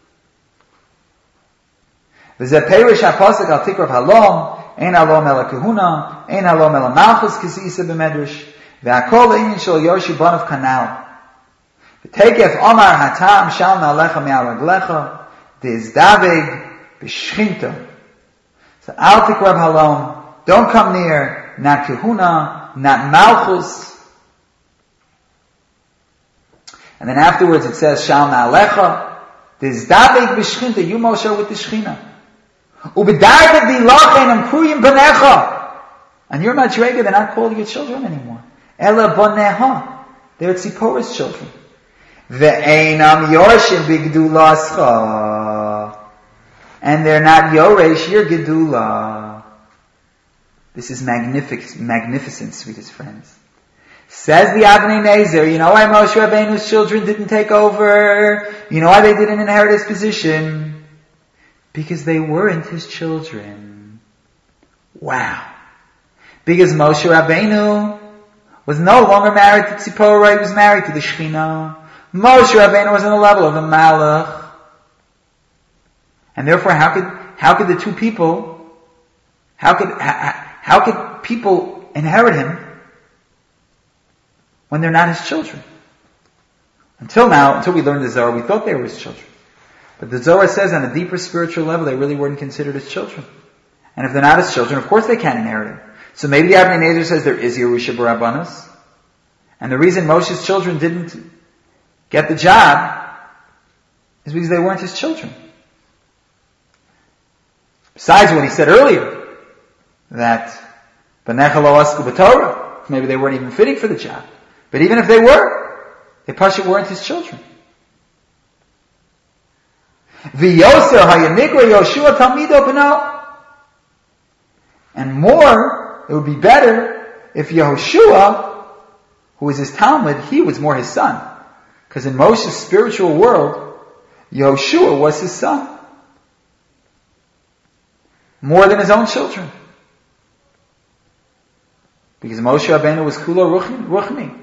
V'zeh perish ha'pasuk al tikrav halom, ein halom ela kahuna, ein halom ela malchus kisisa b'medrash, ve'akol le'inyin shel Yoshi banav kanal. V'tekef omar hatam shal na'alecha me'al raglecha, de'izdaveg b'shchinta. So al tikrav halom, don't come near, not kahuna, not malchus. And then afterwards it says, Shal na'alecha, de'izdaveg b'shchinta, you Moshe with the Shechina. U'b'dartev v'ilachem kruyim b'necha. And you're not Madrega, they're not called your children anymore. Ela b'neha. They're Tzipporah's children. Ve'einam yorshim b'gedulascha. And they're not Yoresh, your Gedula. This is magnific- magnificent, sweetest friends. Says the Avnei Nezer, you know why Moshe Rabbeinu's children didn't take over? You know why they didn't inherit his position? Because they weren't his children. Wow. Because Moshe Rabbeinu was no longer married to Tzipporah, he was married to the Shekhinah. Moshe Rabbeinu was on the level of a Malach. And therefore, how could, how could the two people, how could, how, how could people inherit him when they're not his children? Until now, until we learned the Zohar, we thought they were his children. But the Zohar says on a deeper spiritual level, they really weren't considered his children. And if they're not his children, of course they can't inherit him. So maybe the Avnei Nezer says there is Yerusha B'Rabbanos. And the reason Moshe's children didn't get the job is because they weren't his children. Besides what he said earlier, that B'necha lo asku b'Torah. Maybe they weren't even fitting for the job. But even if they were, they Pasha weren't his children. V'yoser hayanigra Yoshua talmido b'no. And more, it would be better if Yehoshua, who was his Talmud, he was more his son. Because in Moshe's spiritual world, Yehoshua was his son. More than his own children. Because Moshe Rabbeinu was Kula Ruchni.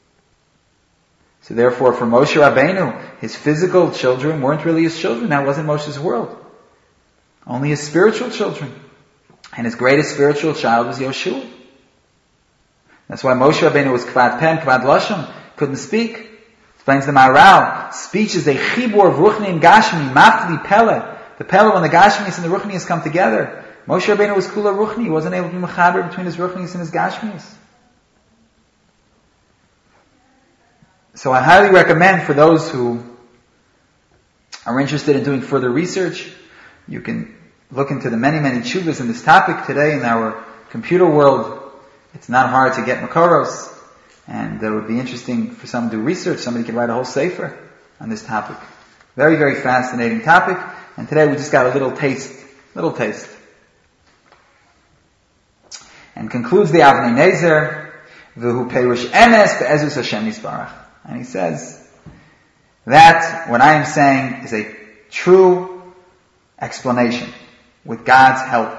So therefore, for Moshe Rabbeinu, his physical children weren't really his children. That wasn't Moshe's world. Only his spiritual children. And his greatest spiritual child was Yehoshua. That's why Moshe Rabbeinu was Kvad Pen, Kvad Lashon, couldn't speak. Explains the Maharal. Speech is a chibur of Ruchni and Gashmi, Mafli Pele. The Pele, when the Gashmis and the Ruchnis come together. Moshe Rabbeinu was Kula Ruchni. He wasn't able to be mechaber between his Ruchnis and his Gashmis. So I highly recommend for those who are interested in doing further research, you can look into the many, many tshuvas in this topic today in our computer world. It's not hard to get Makoros, and it would be interesting for someone to do research. Somebody could write a whole sefer on this topic. Very, very fascinating topic, and today we just got a little taste, little taste. And concludes the Avnei Nezer, V'hu Perush Emes Be'ezus Hashem Yisbarach. And he says, that, what I am saying, is a true explanation, with God's help.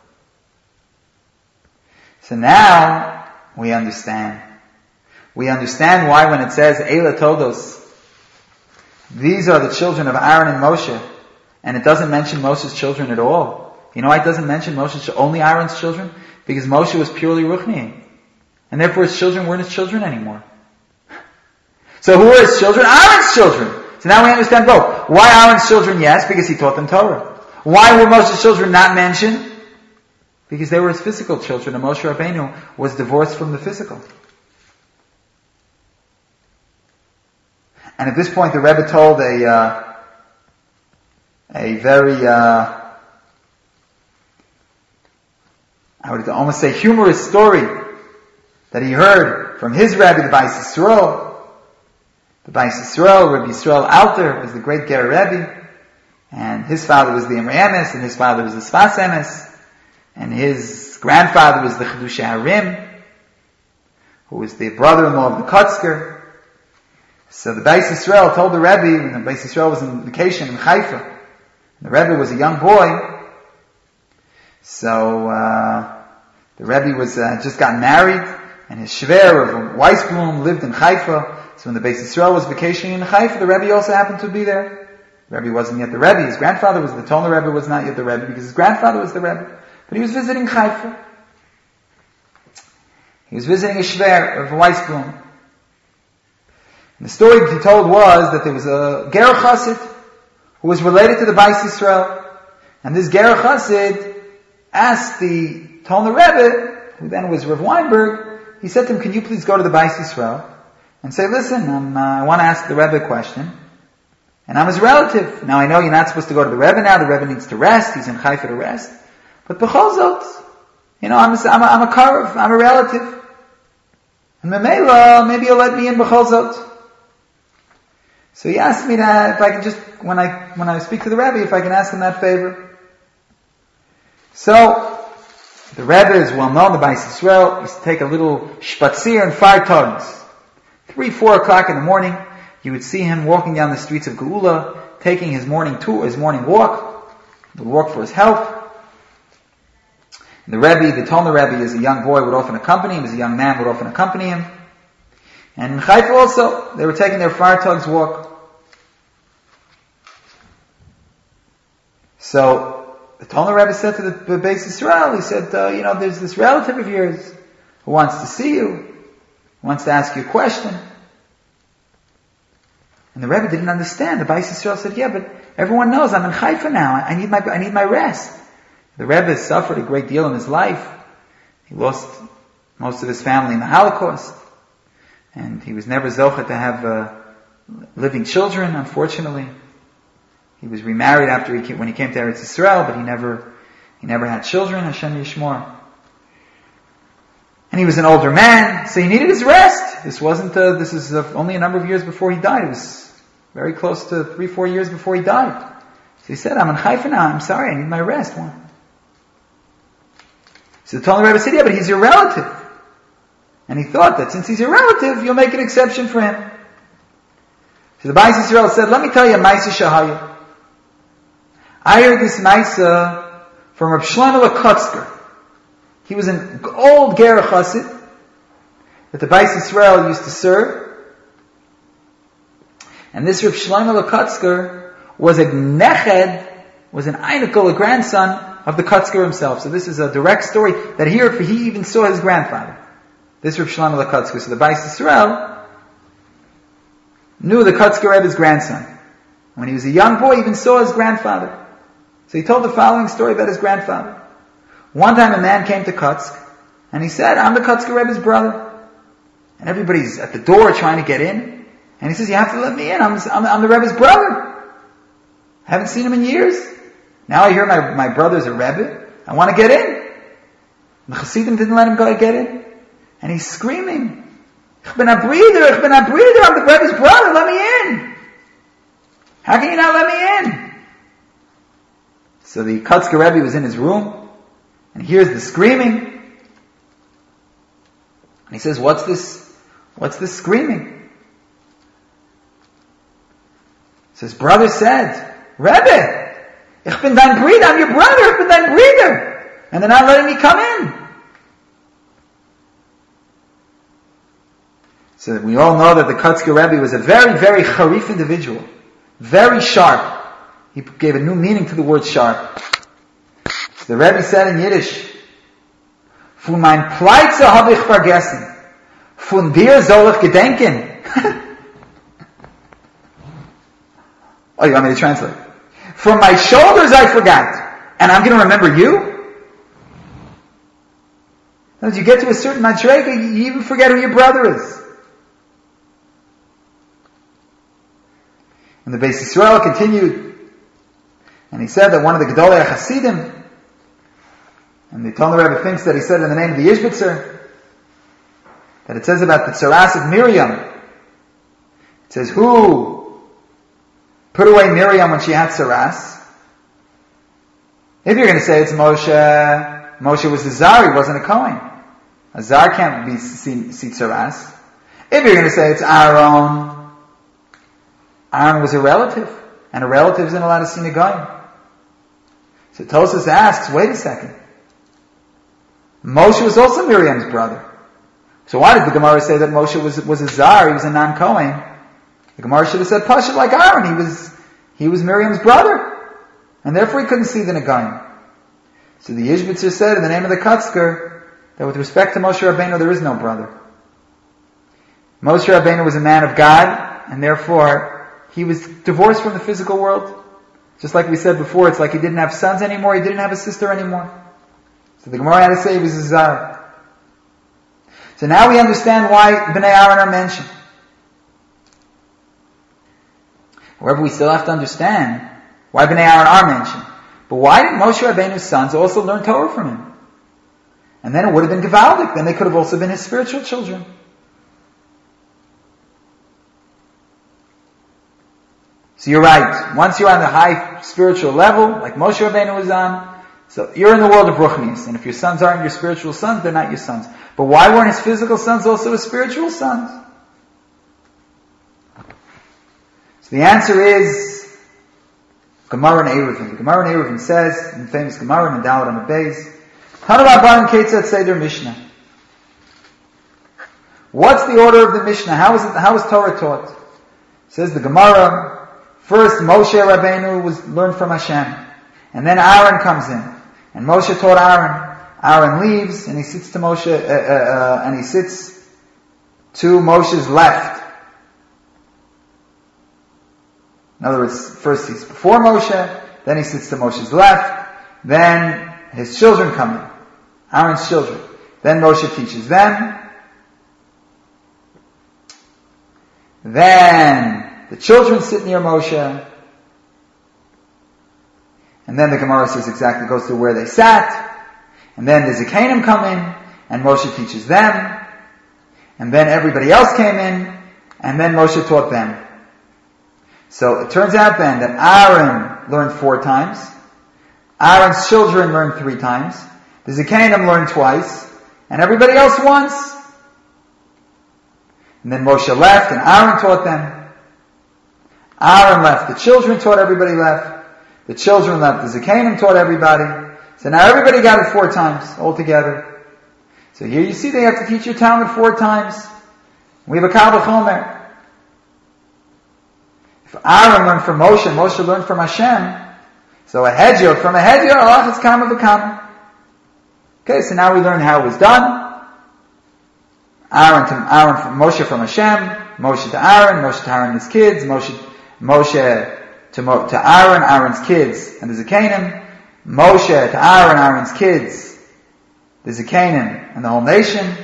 So now, we understand. We understand why when it says, Eila Todos, these are the children of Aaron and Moshe, and it doesn't mention Moshe's children at all. You know why it doesn't mention Moshe's, only Aaron's children? Because Moshe was purely Ruchni. And therefore his children weren't his children anymore. So who are his children? Aaron's children. So now we understand both. Why Aaron's children? Yes, because he taught them Torah. Why were Moshe's children not mentioned? Because they were his physical children, and Moshe Rabbeinu was divorced from the physical. And at this point the Rebbe told a, uh, a very, uh, I would almost say humorous story that he heard from his Rebbe, the Bais Yisrael. The Bais Yisrael, Rabbi Yisrael Alter, was the great Ger Rebbe, and his father was the Emrei Emes, and his father was the Sfas Emes, and his grandfather was the Chedusha Harim, who was the brother-in-law of the Kotzker. So the Bais Yisrael told the Rebbe, when the Bais Yisrael was on vacation in Haifa, and the Rebbe was a young boy, so uh, the Rebbe was uh, just got married, and his shver of Weisblum lived in Haifa. So when the Bais Yisrael was vacationing in Haifa, the Rebbe also happened to be there. The Rebbe wasn't yet the Rebbe. His grandfather was the Tolner Rebbe, was not yet the Rebbe, because his grandfather was the Rebbe. But he was visiting Haifa. He was visiting a shver of Weisblum. And the story he told was that there was a Ger Chassid who was related to the Bais Yisrael. And this Ger Chassid asked the Tolner Rebbe, who then was Rav Weinberg, he said to him, can you please go to the Bais Yisrael and say, listen, I'm, uh, I want to ask the Rebbe a question, and I'm his relative. Now I know you're not supposed to go to the Rebbe now, the Rebbe needs to rest, he's in Haifa to rest, but b'chol zot, you know, I'm a, I'm a, I'm a karev, I'm a relative, and Memela, maybe you'll let me in b'chol zot. So he asked me that if I can just, when I, when I speak to the Rebbe, if I can ask him that favor. So, the Rebbe is well known, the Bais Yisrael used to take a little spazier and fire tongues. Three, four o'clock in the morning, you would see him walking down the streets of Geula, taking his morning tour, his morning walk. He would walk for his health. And the Rebbe, the Tolner Rebbe, as a young boy would often accompany him, as a young man would often accompany him. And in Haifa also, they were taking their fire tugs walk. So, the Tolner Rebbe said to the, the Bais Yisrael, he said, uh, you know, there's this relative of yours who wants to see you, who wants to ask you a question. And the Rebbe didn't understand. The Bais Yisrael said, yeah, but everyone knows I'm in Haifa now. I need my, I need my rest. The Rebbe suffered a great deal in his life. He lost most of his family in the Holocaust. And he was never zocheh to have uh, living children, unfortunately. He was remarried after he came, when he came to Eretz Yisrael, but he never, he never had children, Hashem Yishmor. And he was an older man, so he needed his rest. This wasn't, uh, this is uh, only a number of years before he died. It was very close to three, four years before he died. So he said, I'm in Haifa now, I'm sorry, I need my rest. Why? So the Talmud Rebbe said, yeah, but he's your relative. And he thought that since he's your relative, you'll make an exception for him. So the Bais Yisrael said, let me tell you a Maisa Shahaya. I heard this Maisa from Reb Shlomo Lakotzker. He was an old Ger Chassid that the Bais Yisrael used to serve. And this Reb Shlomo Lakotzker was a Neched, was an Einikel, a grandson of the Kotzker himself. So this is a direct story that here he even saw his grandfather. This Reb Shlomo Lakotzker. So the Bais Yisrael knew the Kotzker Rebbe's grandson. When he was a young boy, he even saw his grandfather. So he told the following story about his grandfather. One time a man came to Kotsk, and he said, I'm the Kotzker Rebbe's brother. And everybody's at the door trying to get in. And he says, you have to let me in. I'm, I'm, I'm the Rebbe's brother. I haven't seen him in years. Now I hear my, my brother's a Rebbe. I want to get in. The Chassidim didn't let him go get in. And he's screaming, Ich bin a breeder, ich bin a breeder, I'm the Rebbe's brother, let me in. How can you not let me in? So the Kotzker Rebbe was in his room, and he hears the screaming. And he says, what's this, what's this screaming? So his brother said, Rebbe, ich bin dein breeder, I'm your brother, ich bin dein breeder. And they're not letting me come in. So we all know that the Kotzker Rebbe was a very, very charif individual. Very sharp. He gave a new meaning to the word sharp. So the Rebbe said in Yiddish, Von mein Pleitze hab ich vergessen. Von dir soll ich gedenken. Oh, you want me to translate? From my shoulders I forgot. And I'm going to remember you? As you get to a certain madrega, you even forget who your brother is. And the Beis Yisrael continued, and he said that one of the Gedolei Hasidim, and the Talmud Rebbe thinks that he said in the name of the Yishbitzer, that it says about the tzaras of Miriam. It says, who put away Miriam when she had tzaras? If you're going to say it's Moshe, Moshe was a Zar, he wasn't a Kohen. A Zar can't be see, see tzaras. If you're going to say it's Aaron, Aaron was a relative, and a relative isn't allowed to see Negoim. So Tosfos asks, wait a second. Moshe was also Miriam's brother. So why did the Gemara say that Moshe was, was a Zar, he was a non-Kohen? The Gemara should have said Pasha like Aaron, he was, he was Miriam's brother. And therefore he couldn't see the Negoim. So the Yishbitzer said in the name of the Kotzker, that with respect to Moshe Rabbeinu there is no brother. Moshe Rabbeinu was a man of God, and therefore he was divorced from the physical world. Just like we said before, it's like he didn't have sons anymore, he didn't have a sister anymore. So the Gemara had to say he was a Zar. So now we understand why Bnei Aaron are mentioned. However, we still have to understand why Bnei Aaron are mentioned. But why did Moshe Rabbeinu's sons also learn Torah from him? And then it would have been Gevaldik, then they could have also been his spiritual children. So you're right. Once you're on the high spiritual level, like Moshe Rabbeinu was on, so you're in the world of Ruchnius. And if your sons aren't your spiritual sons, they're not your sons. But why weren't his physical sons also his spiritual sons? So the answer is Gemara and Eruvin. The Gemara and Eruvin says, in the famous Gemara in Dalet on the base, Tanu Rabbanan Ketzat Seder Mishnah. What's the order of the Mishnah? How is it? How is Torah taught? Says the Gemara. First, Moshe Rabbeinu was learned from Hashem. And then Aaron comes in. And Moshe taught Aaron. Aaron leaves, and he sits to Moshe, uh, uh, uh, and he sits to Moshe's left. In other words, first he's before Moshe, then he sits to Moshe's left, then his children come in. Aaron's children. Then Moshe teaches them. Then the children sit near Moshe. And then the Gemara says exactly, goes to where they sat. And then the Zikanim come in. and Moshe teaches them, and then everybody else came in, and then Moshe taught them. So it turns out then that Aaron learned four times, Aaron's children learned three times, the Zikanim learned twice, and everybody else once. And then Moshe left, and Aaron taught them. Aaron left, the children taught, everybody left. The children left, the Zikanim taught everybody. So now everybody got it four times, all together. So here you see they have to teach your Talmud four times. We have a Kal V'chomer. If Aaron learned from Moshe, Moshe learned from Hashem, so a Hedyot from a Hedyot, Allah is Kama V'Kama. Okay, so now we learn how it was done. Aaron to Aaron from Moshe from Hashem, Moshe to Aaron, Moshe to Aaron and his kids, Moshe Moshe to Mo, to Aaron, Aaron's kids and the Zikanim, Moshe to Aaron, Aaron's kids, the Zikanim and the whole nation.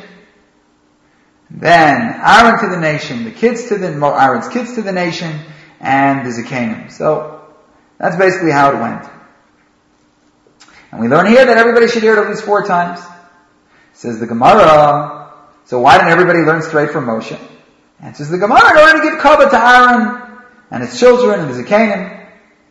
Then Aaron to the nation, the kids to the Aaron's kids to the nation, and the Zikanim. So that's basically how it went. And we learn here that everybody should hear it at least four times. Says the Gemara, so why didn't everybody learn straight from Moshe? Answers the Gemara, in order to give kavod to Aaron and his children and the Zikanim.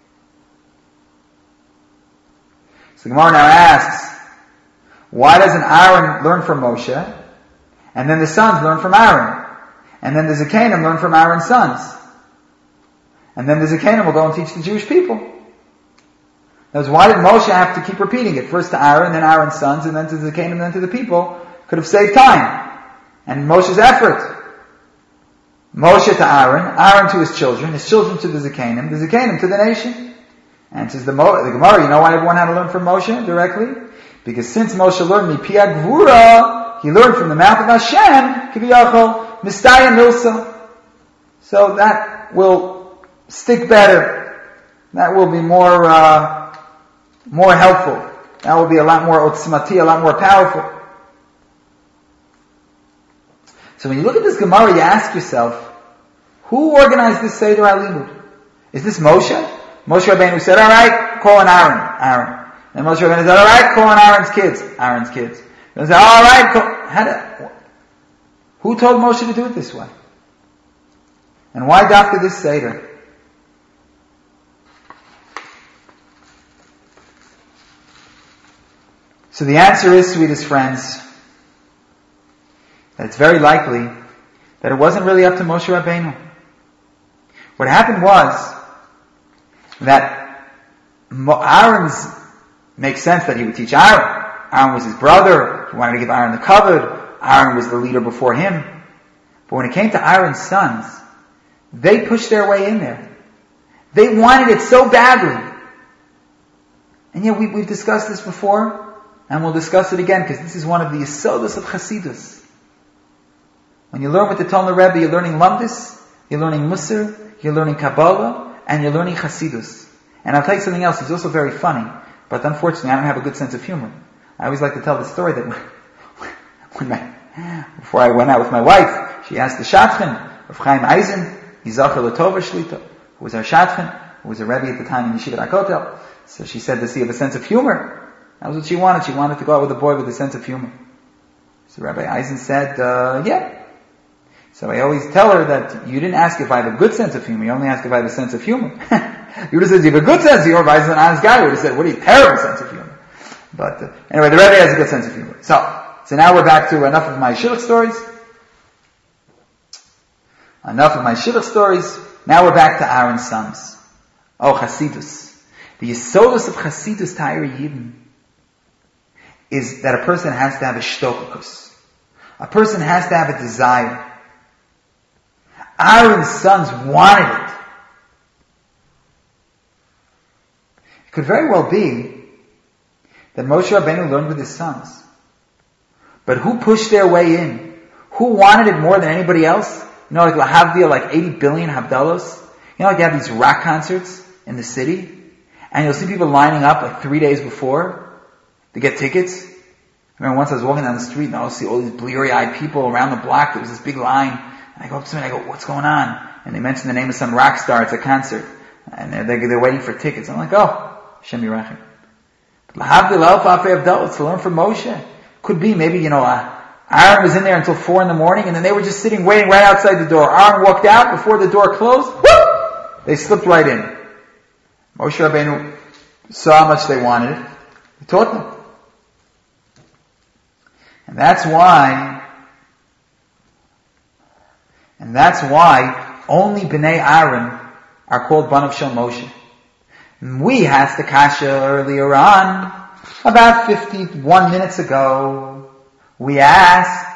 So the Gemara now asks, why doesn't Aaron learn from Moshe? And then the sons learn from Aaron. And then the Zikanim learn from Aaron's sons. And then the Zikanim will go and teach the Jewish people. Now, why did Moshe have to keep repeating it? First to Aaron, then Aaron's sons, and then to the Zikanim, and then to the people. Could have saved time. And Moshe's effort. Moshe to Aaron, Aaron to his children, his children to the Zikanim, the Zikanim to the nation. And says the, Mo- the Gemara, you know why everyone had to learn from Moshe directly? Because since Moshe learned Mipi Gvura, he learned from the mouth of Hashem, Kiviyachol, Mistaya Milsa. So that will stick better. That will be more, uh, more helpful. That will be a lot more otzmati, a lot more powerful. So when you look at this Gemara, you ask yourself, who organized this Seder HaLimud? Is this Moshe? Moshe Rabbeinu said, alright, call on Aaron, Aaron. And Moshe Rabbeinu said, alright, call on Aaron's kids, Aaron's kids. He said, alright, call. How did, who told Moshe to do it this way? And why adopted this Seder? So the answer is, sweetest friends, that it's very likely that it wasn't really up to Moshe Rabbeinu. What happened was that Aaron's makes sense that he would teach Aaron. Aaron was his brother. He wanted to give Aaron the kavod. Aaron was the leader before him. But when it came to Aaron's sons, they pushed their way in there. They wanted it so badly. And yeah, we, we've discussed this before, and we'll discuss it again, because this is one of the yisodos of Chassidus. When you learn with the Talmud Rebbe, you're learning Lamdis, you're learning Musar, you're learning Kabbalah, and you're learning Chassidus. And I'll tell you something else, it's also very funny, but unfortunately I don't have a good sense of humor. I always like to tell the story that when my, before I went out with my wife, she asked the Shadchan of Chaim Eisen, Yizacher Latova Shlita, who was our Shadchan, who was a Rebbe at the time in Yeshivat HaKotel. So she said, does he have a sense of humor? That was what she wanted. She wanted to go out with a boy with a sense of humor. So Rabbi Eisen said, uh, yeah. So I always tell her that you didn't ask if I have a good sense of humor, you only ask if I have a sense of humor. You would have said, you have a good sense of humor, if I was an honest guy, I would have said, what a terrible sense of humor. But uh, anyway, the Rebbe has a good sense of humor. So, so now we're back to enough of my shidduch stories. Enough of my shidduch stories. Now we're back to Aaron's sons. Oh, Chassidus. The yisodos of Chassidus Ta'ir Yidin is that a person has to have a shtokus. A person has to have a desire. Aaron's sons wanted it. It could very well be that Moshe Rabbeinu learned with his sons. But who pushed their way in? Who wanted it more than anybody else? You know, like Lahavdil, like eighty billion Havdalos. You know, like you have these rock concerts in the city, and you'll see people lining up like three days before to get tickets. I remember once I was walking down the street and I would see all these bleary-eyed people around the block. There was this big line. And I go up to somebody and I go, what's going on? And they mention the name of some rock star at a concert. And they're, they're, they're waiting for tickets. I'm like, oh, Hashem Yirachim. But Lahavdil Alf Afei Avdal, to learn from Moshe. Could be, maybe, you know, uh, Aaron was in there until four in the morning, and then they were just sitting waiting right outside the door. Aaron walked out before the door closed. Whoop! They slipped right in. Moshe Rabbeinu saw how much they wanted it. He taught them. And that's why, and that's why only Bnei Aaron are called Banav Shel Moshe. We asked the kasha earlier on, about fifty-one minutes ago. We asked,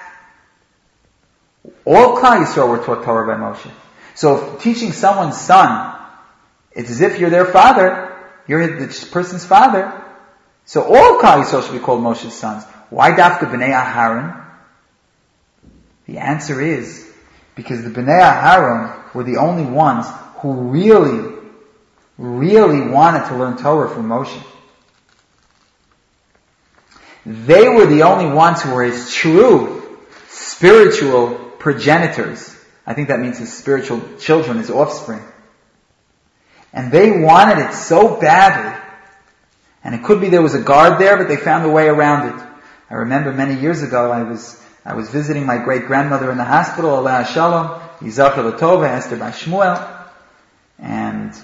all Klal Yisrael were taught Torah by Moshe. So if teaching someone's son, it's as if you're their father, you're the person's father. So all Klal Yisrael should be called Moshe's sons. Why Dafka Bnei Aharon? The answer is, because the Bnei Aharon were the only ones who really, really wanted to learn Torah from Moshe. They were the only ones who were his true spiritual progenitors. I think that means his spiritual children, his offspring. And they wanted it so badly. And it could be there was a guard there, but they found a way around it. I remember many years ago, I was I was visiting my great-grandmother in the hospital, Aleh Shalom, Yizachar L'Tova, Esther Bar Shmuel, and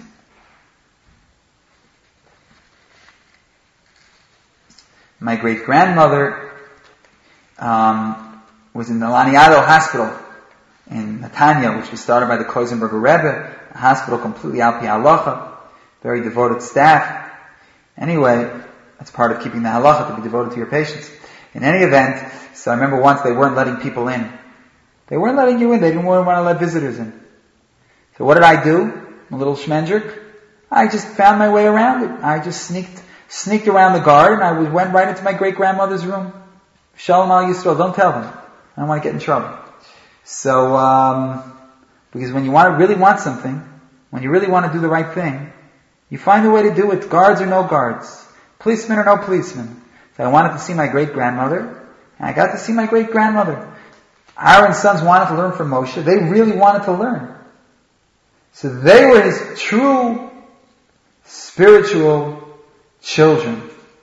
my great-grandmother um, was in the Laniado Hospital in Netanya, which was started by the Kozenberger Rebbe, a hospital completely al pi halacha, very devoted staff. Anyway, that's part of keeping the halacha, to be devoted to your patients. In any event, so I remember once they weren't letting people in. They weren't letting you in. They didn't want to let visitors in. So what did I do? A little shmendrik. I just found my way around it. I just sneaked, sneaked around the guard, and I went right into my great-grandmother's room. Shalom al Yisrael. Don't tell them. I don't want to get in trouble. So, um, because when you want to really want something, when you really want to do the right thing, you find a way to do it. Guards or no guards. Policemen or no policemen. So I wanted to see my great-grandmother, and I got to see my great-grandmother. Aaron's sons wanted to learn from Moshe. They really wanted to learn. So they were his true spiritual children.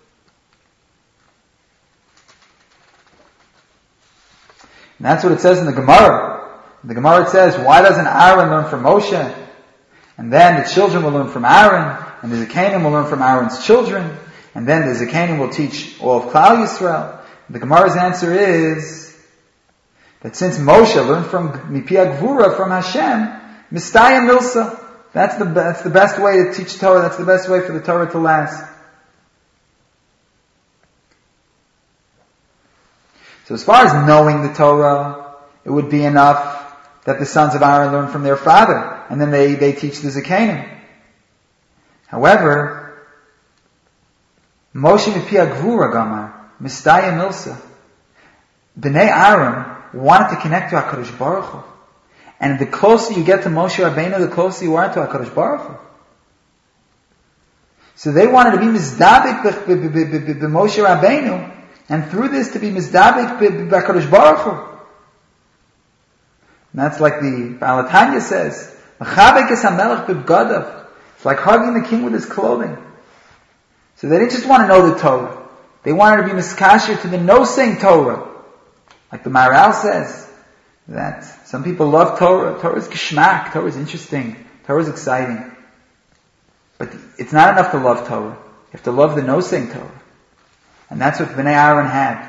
And that's what it says in the Gemara. In the Gemara it says, why doesn't Aaron learn from Moshe? And then the children will learn from Aaron, and the Zekanim will learn from Aaron's children, and then the Zekanim will teach all of Klal Yisrael. The Gemara's answer is that since Moshe learned from Mipi Gvura, from Hashem, Mistaya Milsa, that's the, that's the best way to teach Torah, that's the best way for the Torah to last. So as far as knowing the Torah, it would be enough that the sons of Aaron learn from their father, and then they, they teach the Zekanim. However, Moshe Mipi Gvura Gamar, Mistaya Milsa, Bnei Aaron wanted to connect to HaKadosh Baruch Hu. And the closer you get to Moshe Rabbeinu, the closer you are to HaKadosh Baruch Hu. So they wanted to be Mizdabik b'Moshe Rabbeinu, and through this to be Mizdabik b'HaKadosh Baruch Hu. And that's like the Baal HaTanya says, M'chabek es HaMelech b'Bgadav. It's like hugging the king with his clothing. So they didn't just want to know the Torah. They wanted to be miskasher to the no-saying Torah. Like the Maharal says, that some people love Torah. Torah is geschmack. Torah is interesting. Torah is exciting. But it's not enough to love Torah. You have to love the no-saying Torah. And that's what Bnei Aaron had.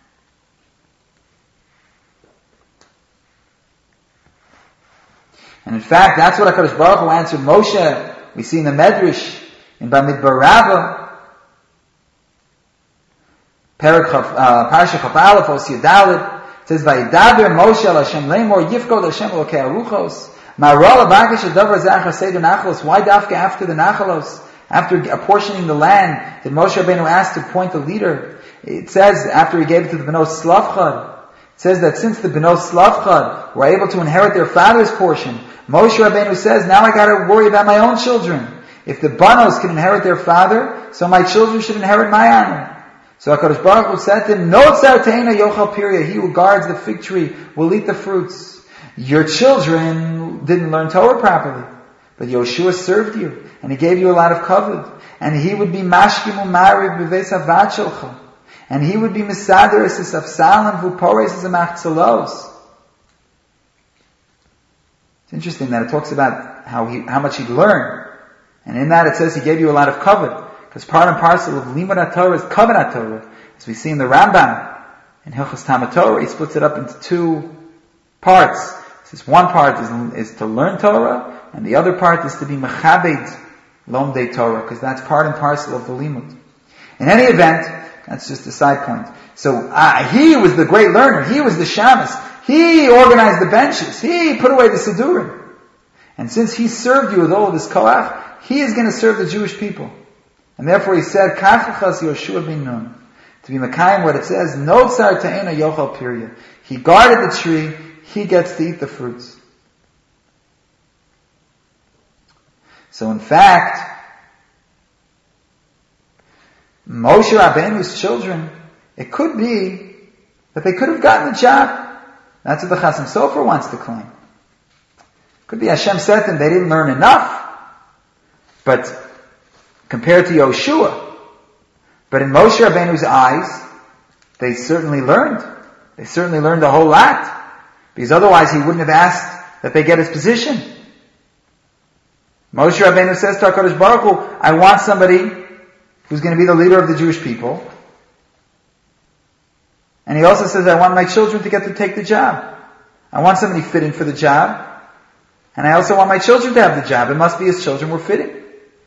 And in fact, that's what HaKadosh Baruch Hu answered Moshe. We see in the Medrash, in Bamidbar Rabbah, Parak uh, Parsha Chaf Aleph Osiyah Dalet, it says, "Vayidaber Moshe al Hashem Lemor Yifkod Hashem Elokei Aruchos Ma'arol Avakesh Adavar Zachar Seder Nachalos." Why Dafka after the Nachalos, after apportioning the land, did Moshe Rabbeinu ask to appoint the leader? It says after he gave it to the Benos Slavchad, it says that since the Benos Slavchad were able to inherit their father's portion, Moshe Rabbeinu says, now I got to worry about my own children. If the Banos can inherit their father, so my children should inherit my honor. So HaKadosh Baruch Hu said to him, No tzarteina yochal pirya, he who guards the fig tree will eat the fruits. Your children didn't learn Torah properly, but Yoshua served you, and he gave you a lot of kavod, and he would be mashkim u'mariv b'veis havad shelcha, And he would be misader es afsalim v'pores es amachzalos. It's interesting that it talks about how he, how much he'd learn. And in that it says he gave you a lot of kavod. Because part and parcel of limud Torah is kavod Torah. As we see in the Rambam, in Hilchos Talmud Torah, he splits it up into two parts. He says one part is, is to learn Torah, and the other part is to be mechabed lomdei Torah, because that's part and parcel of the limud. In any event, that's just a side point. So uh, he was the great learner. He was the shamus. He organized the benches. He put away the sidurim. And since he served you with all of this koach, he is going to serve the Jewish people. And therefore he said, Kachachas Yoshua bin Nun. To be Mekayim, what it says, No tsar ta'ena yochal pirya. He guarded the tree, he gets to eat the fruits. So in fact, Moshe Rabbeinu's children, it could be that they could have gotten the job. That's what the Chasam Sofer wants to claim. Could be Hashem said to them, they didn't learn enough. But compared to Yoshua, but in Moshe Rabbeinu's eyes, they certainly learned. They certainly learned a whole lot. Because otherwise he wouldn't have asked that they get his position. Moshe Rabbeinu says to HaKadosh Baruch Hu, I want somebody who's going to be the leader of the Jewish people. And he also says, I want my children to get to take the job. I want somebody fitting for the job. And I also want my children to have the job. It must be his children were fitting.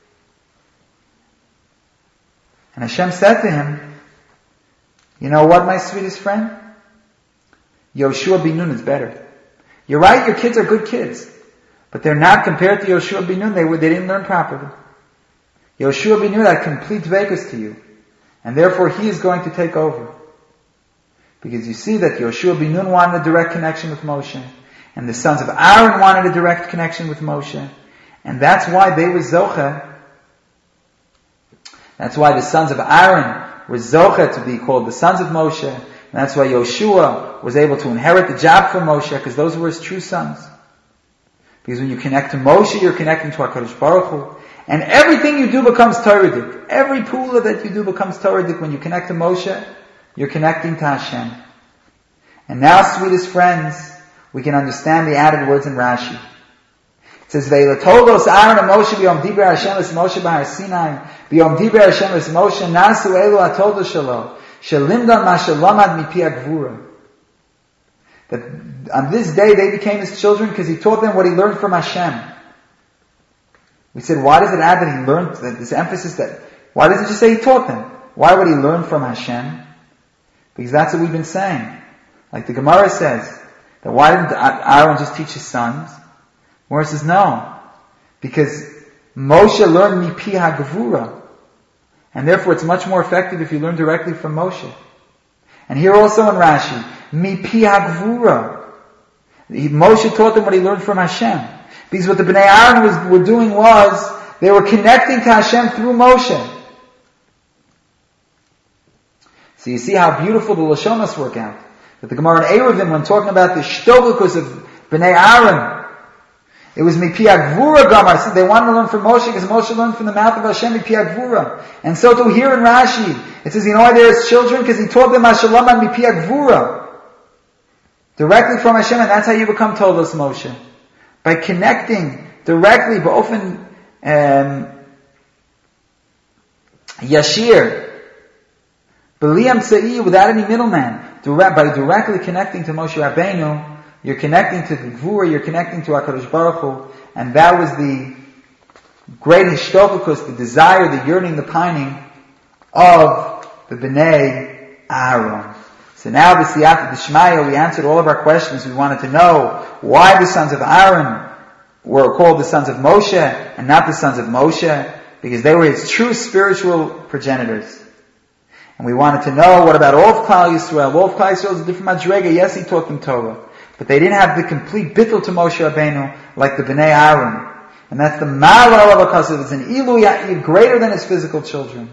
And Hashem said to him, you know what, my sweetest friend? Yoshua bin Nun is better. You're right, your kids are good kids. But they're not compared to Yoshua bin Nun. They, were, they didn't learn properly. Yoshua bin Nun had complete vegas to you. And therefore he is going to take over. Because you see that Yoshua bin Nun wanted a direct connection with Moshe. And the sons of Aaron wanted a direct connection with Moshe. And that's why they were Zocheh. That's why the sons of Aaron were Zocheh to be called the sons of Moshe. And that's why Yoshua was able to inherit the job from Moshe, because those were his true sons. Because when you connect to Moshe, you're connecting to HaKadosh Baruch Hu. And everything you do becomes Torah-dik. Every pula that you do becomes Torah-dik. When you connect to Moshe, you're connecting to Hashem. And now, sweetest friends, we can understand the added words in Rashi. It says, Ve'ilatolos Aaron and Moshe b'yom diber Hashem es Moshe b'har Sinai b'yom diber Hashem es Moshe nasu elu atoldos shelo shelimdan ma shelamad mipi hagvura. That on this day they became his children because he taught them what he learned from Hashem. We said, why does it add that he learned, that this emphasis that, why does it just say he taught them? Why would he learn from Hashem? Because that's what we've been saying. Like the Gemara says, that why didn't Aaron just teach his sons? Where it says no. Because Moshe learned mipi hagvura. And therefore it's much more effective if you learn directly from Moshe. And here also in Rashi, mipi hagvura. Moshe taught them what he learned from Hashem. Because what the Bnei Aaron was, were doing was, they were connecting to Hashem through Moshe. So you see how beautiful the Lashonos work out. That the Gemara in Eruvin, when talking about the shtoglikus of Bnei Aaron, it was mipi hagvura gamar. So they wanted to learn from Moshe because Moshe learned from the mouth of Hashem mipi hagvura. And so too here in Rashi, it says, you know why they're his children? Because he taught them Hashalom and mipi hagvura. Directly from Hashem, and that's how you become Toldos Moshe. By connecting directly, but often um, Yashir, B'liam Tzai, without any middleman, direct, by directly connecting to Moshe Rabbeinu, you're connecting to the Gvura, you're connecting to HaKadosh Baruch Hu, and that was the great hishtokus, the desire, the yearning, the pining of the Bnei Aaron. So now, b'siyata d'shmaya, we answered all of our questions. We wanted to know why the sons of Aaron were called the sons of Moshe and not the sons of Moshe, because they were his true spiritual progenitors. And we wanted to know, what about all of Klal Yisrael? All of Klal Yisrael is a different madrega. Yes, he taught them Torah. But they didn't have the complete bittul to Moshe Rabbeinu like the Bnei Aaron. And that's the Ma'ala of HaKasav. It's an Ilu Ya'ir greater than his physical children.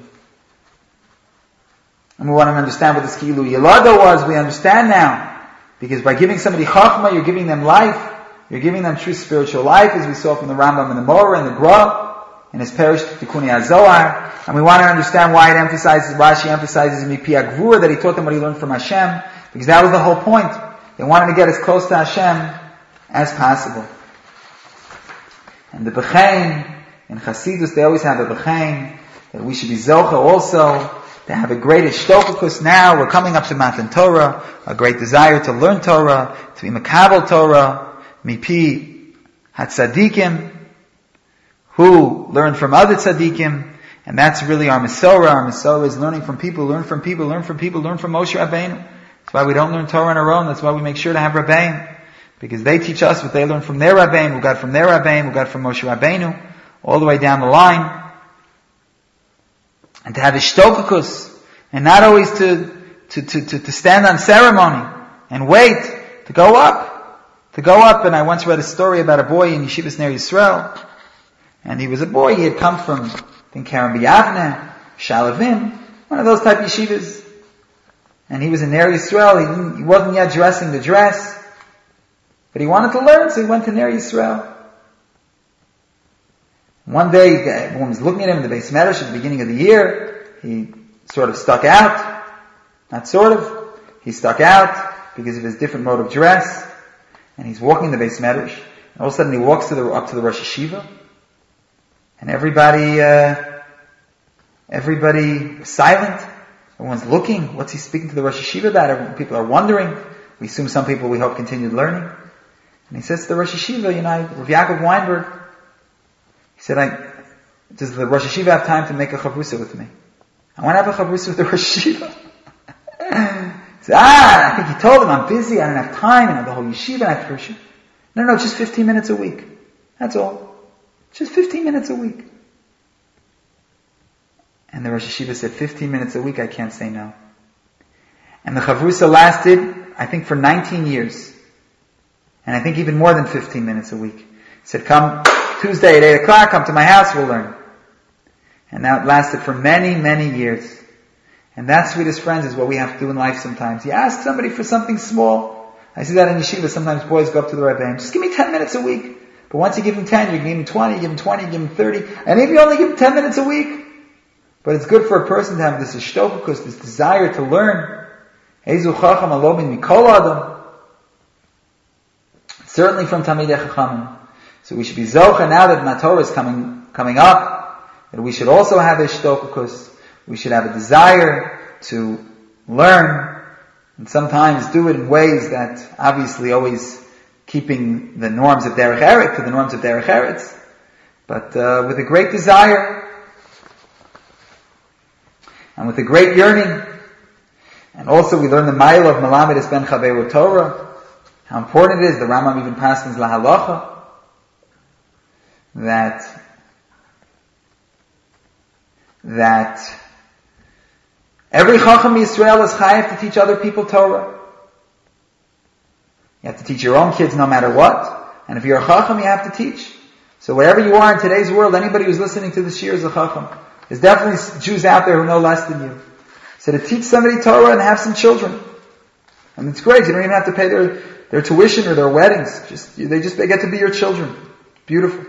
And we want to understand what this Ki'ilu Yelada was. We understand now. Because by giving somebody Chachma, you're giving them life. You're giving them true spiritual life, as we saw from the Rambam and the Morah and the Gra. in his Perish Tikkunei HaZohar, and we want to understand why it emphasizes, Rashi emphasizes Mipi HaGvura, that he taught them what he learned from Hashem, because that was the whole point. They wanted to get as close to Hashem as possible. And the B'chein, in Chassidus, they always have a B'chein, that we should be Zocha also, to have a great Ishtokakus now. We're coming up to Matan Torah, a great desire to learn Torah, to be Makabel Torah, Mipi HaTzadikim, who learn from other tzaddikim, and that's really our Masorah. Our Masorah is learning from people, learn from people, learn from people, learn from Moshe Rabbeinu. That's why we don't learn Torah on our own. That's why we make sure to have Rabbeim, because they teach us what they learned from their Rabbeim, who got from their Rabbeim, who got from Moshe Rabbeinu, all the way down the line. And to have ishtokakus, and not always to, to, to, to, to stand on ceremony, and wait, to go up, to go up. And I once read a story about a boy in Yeshivas Ner Yisrael, and he was a boy, he had come from, I think, Karen B'Yavne, Shalavim, one of those type of yeshivas. And he was in Ner Yisrael, he, didn't, he wasn't yet dressing the dress, but he wanted to learn, so he went to Ner Yisrael. One day, everyone was looking at him in the Beis Medrash at the beginning of the year. He sort of stuck out. Not sort of. He stuck out because of his different mode of dress. And he's walking the Beis Medrash. And all of a sudden he walks to the, up to the Rosh Hashiva. And everybody, uh, everybody was silent. Everyone's looking. What's he speaking to the Rosh Hashiva about? Everyone, people are wondering. We assume some people, we hope, continued learning. And he says to the Rosh Hashiva, you know, Rav Yaakov Weinberg, he said, I, does the Rosh Hashiva have time to make a chavrusa with me? I want to have a chavrusa with the Rosh Hashiva. He said, ah, I think he told him, I'm busy, I don't have time, and I have the whole yeshiva, and I have to Rosh Hashiva. No, no, just fifteen minutes a week. That's all. Just fifteen minutes a week. And the Rosh Hashiva said, fifteen minutes a week, I can't say no. And the chavrusa lasted, I think, for nineteen years. And I think even more than fifteen minutes a week. He said, come Tuesday at eight o'clock, come to my house, we'll learn. And that lasted for many, many years. And that, sweetest friends, is what we have to do in life sometimes. You ask somebody for something small. I see that in yeshiva. Sometimes boys go up to the Rebbeim, just give me ten minutes a week. But once you give them ten, you give them twenty, you give them twenty, you give them thirty. And maybe you only give them ten minutes a week. But it's good for a person to have this ishtokakus, this desire to learn. Eizu chacham alomin mikol adam. Certainly from Talmidei Chachamim. So we should be zocha now that Matorah is coming, coming up, that we should also have ishtokakus. We should have a desire to learn, and sometimes do it in ways that obviously always keeping the norms of Derech Eretz to the norms of Derech Eretz, but uh, with a great desire, and with a great yearning. And also we learn the mile of Melamed es ben Chaveru Torah, how important it is. The Rambam even paskins lahalacha that that every Chacham Yisrael is chayav to teach other people Torah. You have to teach your own kids no matter what, and if you're a Chacham, you have to teach. So wherever you are in today's world, anybody who's listening to this shir is a Chacham. There's definitely Jews out there who know less than you. So to teach somebody Torah and have some children, and it's great. You don't even have to pay their their tuition or their weddings. Just they just they get to be your children. Beautiful.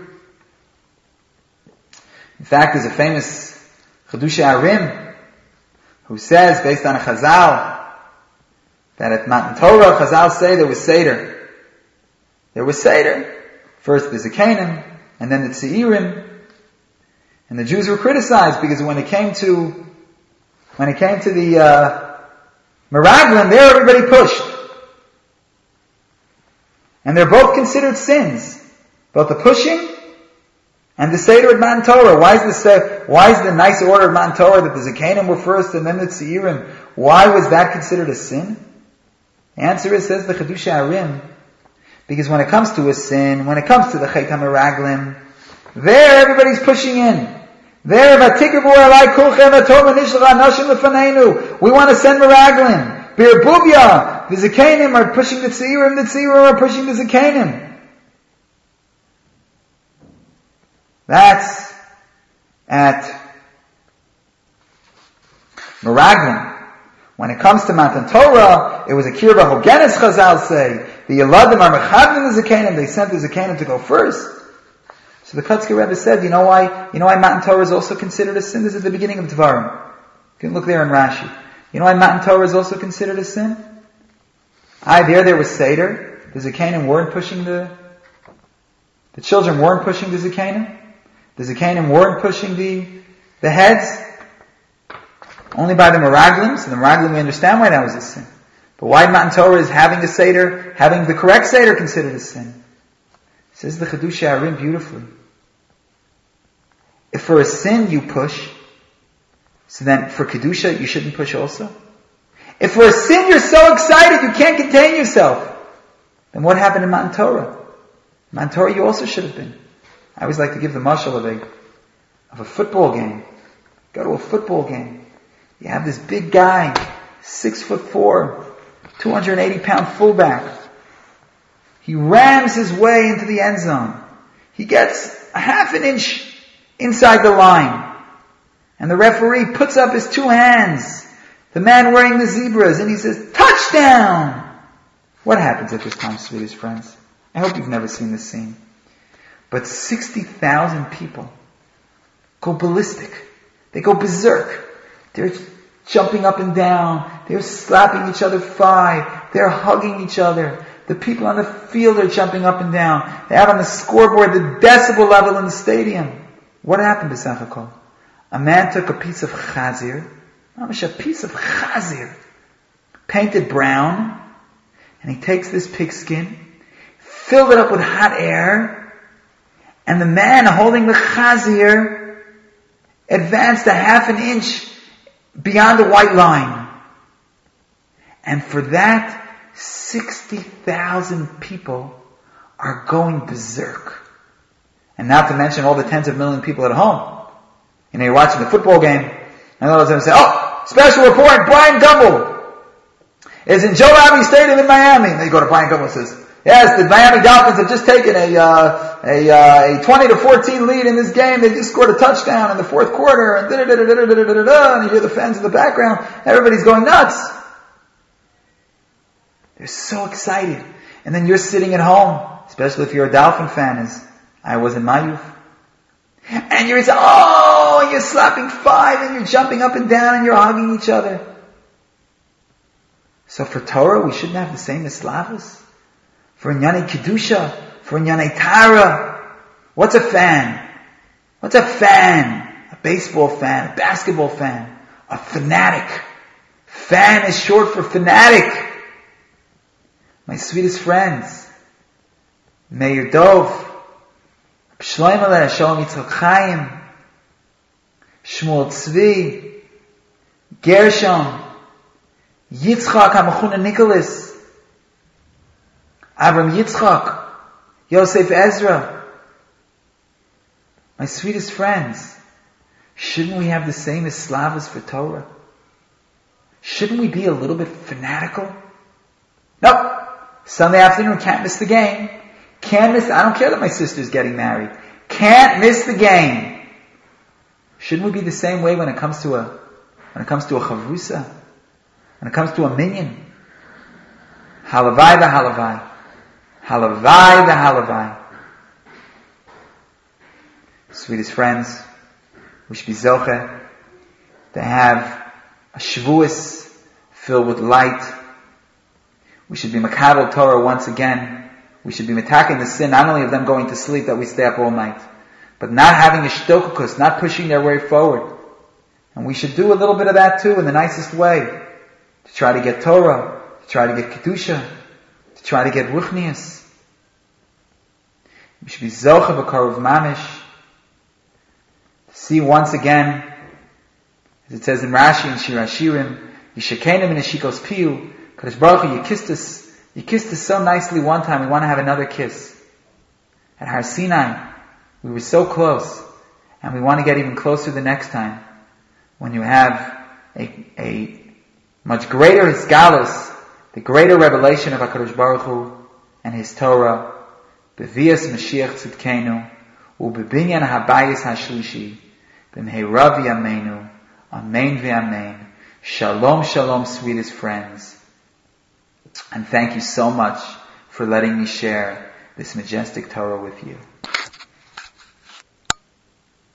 In fact, there's a famous Chiddushei Arim who says, based on a Chazal, that at Matan Torah, Chazal say there was Seder. There was Seder. First the Zekanim, and then the Tzeirim. And the Jews were criticized because when it came to, when it came to the, uh, Meraglim, there everybody pushed. And they're both considered sins. Both the pushing and the Seder at Matan Torah. Why is the, why is the nice order of Matan Torah that the Zekanim were first and then the Tzeirim? Why was that considered a sin? The answer is, says the Chiddushei Arim, because when it comes to a sin, when it comes to the Chet HaMeraglim, there everybody's pushing in. There, Vatikavu alai kulchem atov v'nishlach anashim lefaneinu. We want to send Meraglim. Bir Bubya, the Zekanim are pushing the Tzeirim, the Tzeirim are pushing the Zekanim. That's at Meraglim. When it comes to Matan Torah, it was a kirva hogenes, Chazal say. The Yeladim are mechadin the Zekanim. They sent the Zekanim to go first. So the Kotzker Rebbe said, you know why, you know why Matan Torah is also considered a sin? This is the beginning of Dvarim. You can look there in Rashi. You know why Matan Torah is also considered a sin? I, there, there was Seder. The Zakanim weren't pushing the, the children weren't pushing the Zakanim. The Zakanim weren't pushing the, the heads. Only by the Meraglim. So the Meraglim, we understand why that was a sin. But why Matan Torah is having a Seder, having the correct Seder considered a sin? Says the Chiddushei HaRim beautifully. If for a sin you push, so then for Kedusha you shouldn't push also? If for a sin you're so excited you can't contain yourself, then what happened in Matan Torah? Matan Torah you also should have been. I always like to give the mashal of a, of a football game. Go to a football game. You have this big guy, six foot four, two hundred eighty pound fullback. He rams his way into the end zone. He gets a half an inch inside the line. And the referee puts up his two hands. The man wearing the zebras, and he says, touchdown! What happens at this time, sweetest friends? I hope you've never seen this scene. But sixty thousand people go ballistic. They go berserk. They're jumping up and down. They're slapping each other five. They're hugging each other. The people on the field are jumping up and down. They have on the scoreboard the decibel level in the stadium. What happened to Safakol? A man took a piece of chazir, a piece of chazir, painted brown, and he takes this pigskin, filled it up with hot air, and the man holding the chazir advanced a half an inch beyond the white line. And for that, sixty thousand people are going berserk. And not to mention all the tens of million people at home. You know, you're watching the football game, and all of a sudden say, oh, special report, Brian Gumbel is in Joe Abbey Stadium in Miami. And then you go to Brian Gumbel and says, yes, the Miami Dolphins have just taken a, uh, a, uh, a twenty to fourteen lead in this game. They just scored a touchdown in the fourth quarter, and da da da da da da da da da, and you hear the fans in the background. Everybody's going nuts. They're so excited. And then you're sitting at home, especially if you're a Dolphin fan, as I was in my youth. And you're saying, oh, you're slapping five, and you're jumping up and down, and you're hugging each other. So for Torah, we shouldn't have the same eslavas. For Inyanei Kedusha, for Inyanei Tara. What's a fan? What's a fan? A baseball fan, a basketball fan, a fanatic. Fan is short for fanatic. My sweetest friends, Meir Dov, Shlomo Ler Shalom Yitzchak Chaim, Shmuel Tzvi, Gershom, Yitzchak HaMechuna Nicholas, Avram Yitzchak, Yosef Ezra. My sweetest friends, shouldn't we have the same eslavas for Torah? Shouldn't we be a little bit fanatical? Nope. Sunday afternoon, can't miss the game. Can't miss, I don't care that my sister's getting married. Can't miss the game. Shouldn't we be the same way when it comes to a, when it comes to a chavrusa? When it comes to a minyan? Halavai the halavai. Halavai the halavai. Sweetest friends, we should be zoche to have a shavuos filled with light. We should be makabel Torah once again. We should be attacking the sin, not only of them going to sleep, that we stay up all night, but not having a shtokukus, not pushing their way forward. And we should do a little bit of that too, in the nicest way, to try to get Torah, to try to get Kedusha, to try to get Ruchnius. We should be zocha b'karuv mamish, to see once again, as it says in Rashi and Shir Hashirim, Yishakenim in Ashikos Piyu, Kadosh Baruch Hu, you kissed us, you kissed us so nicely one time, we want to have another kiss. At Har Sinai, we were so close, and we want to get even closer the next time, when you have a, a much greater Hisgalus, the greater revelation of HaKadosh Baruch Hu and His Torah, Bevias Mashiach Tzidkenu, Ubebinyan Habayis Hashlishi, B'mhei Yameinu, Amen v'Amen. Shalom, shalom, sweetest friends. And thank you so much for letting me share this majestic Torah with you.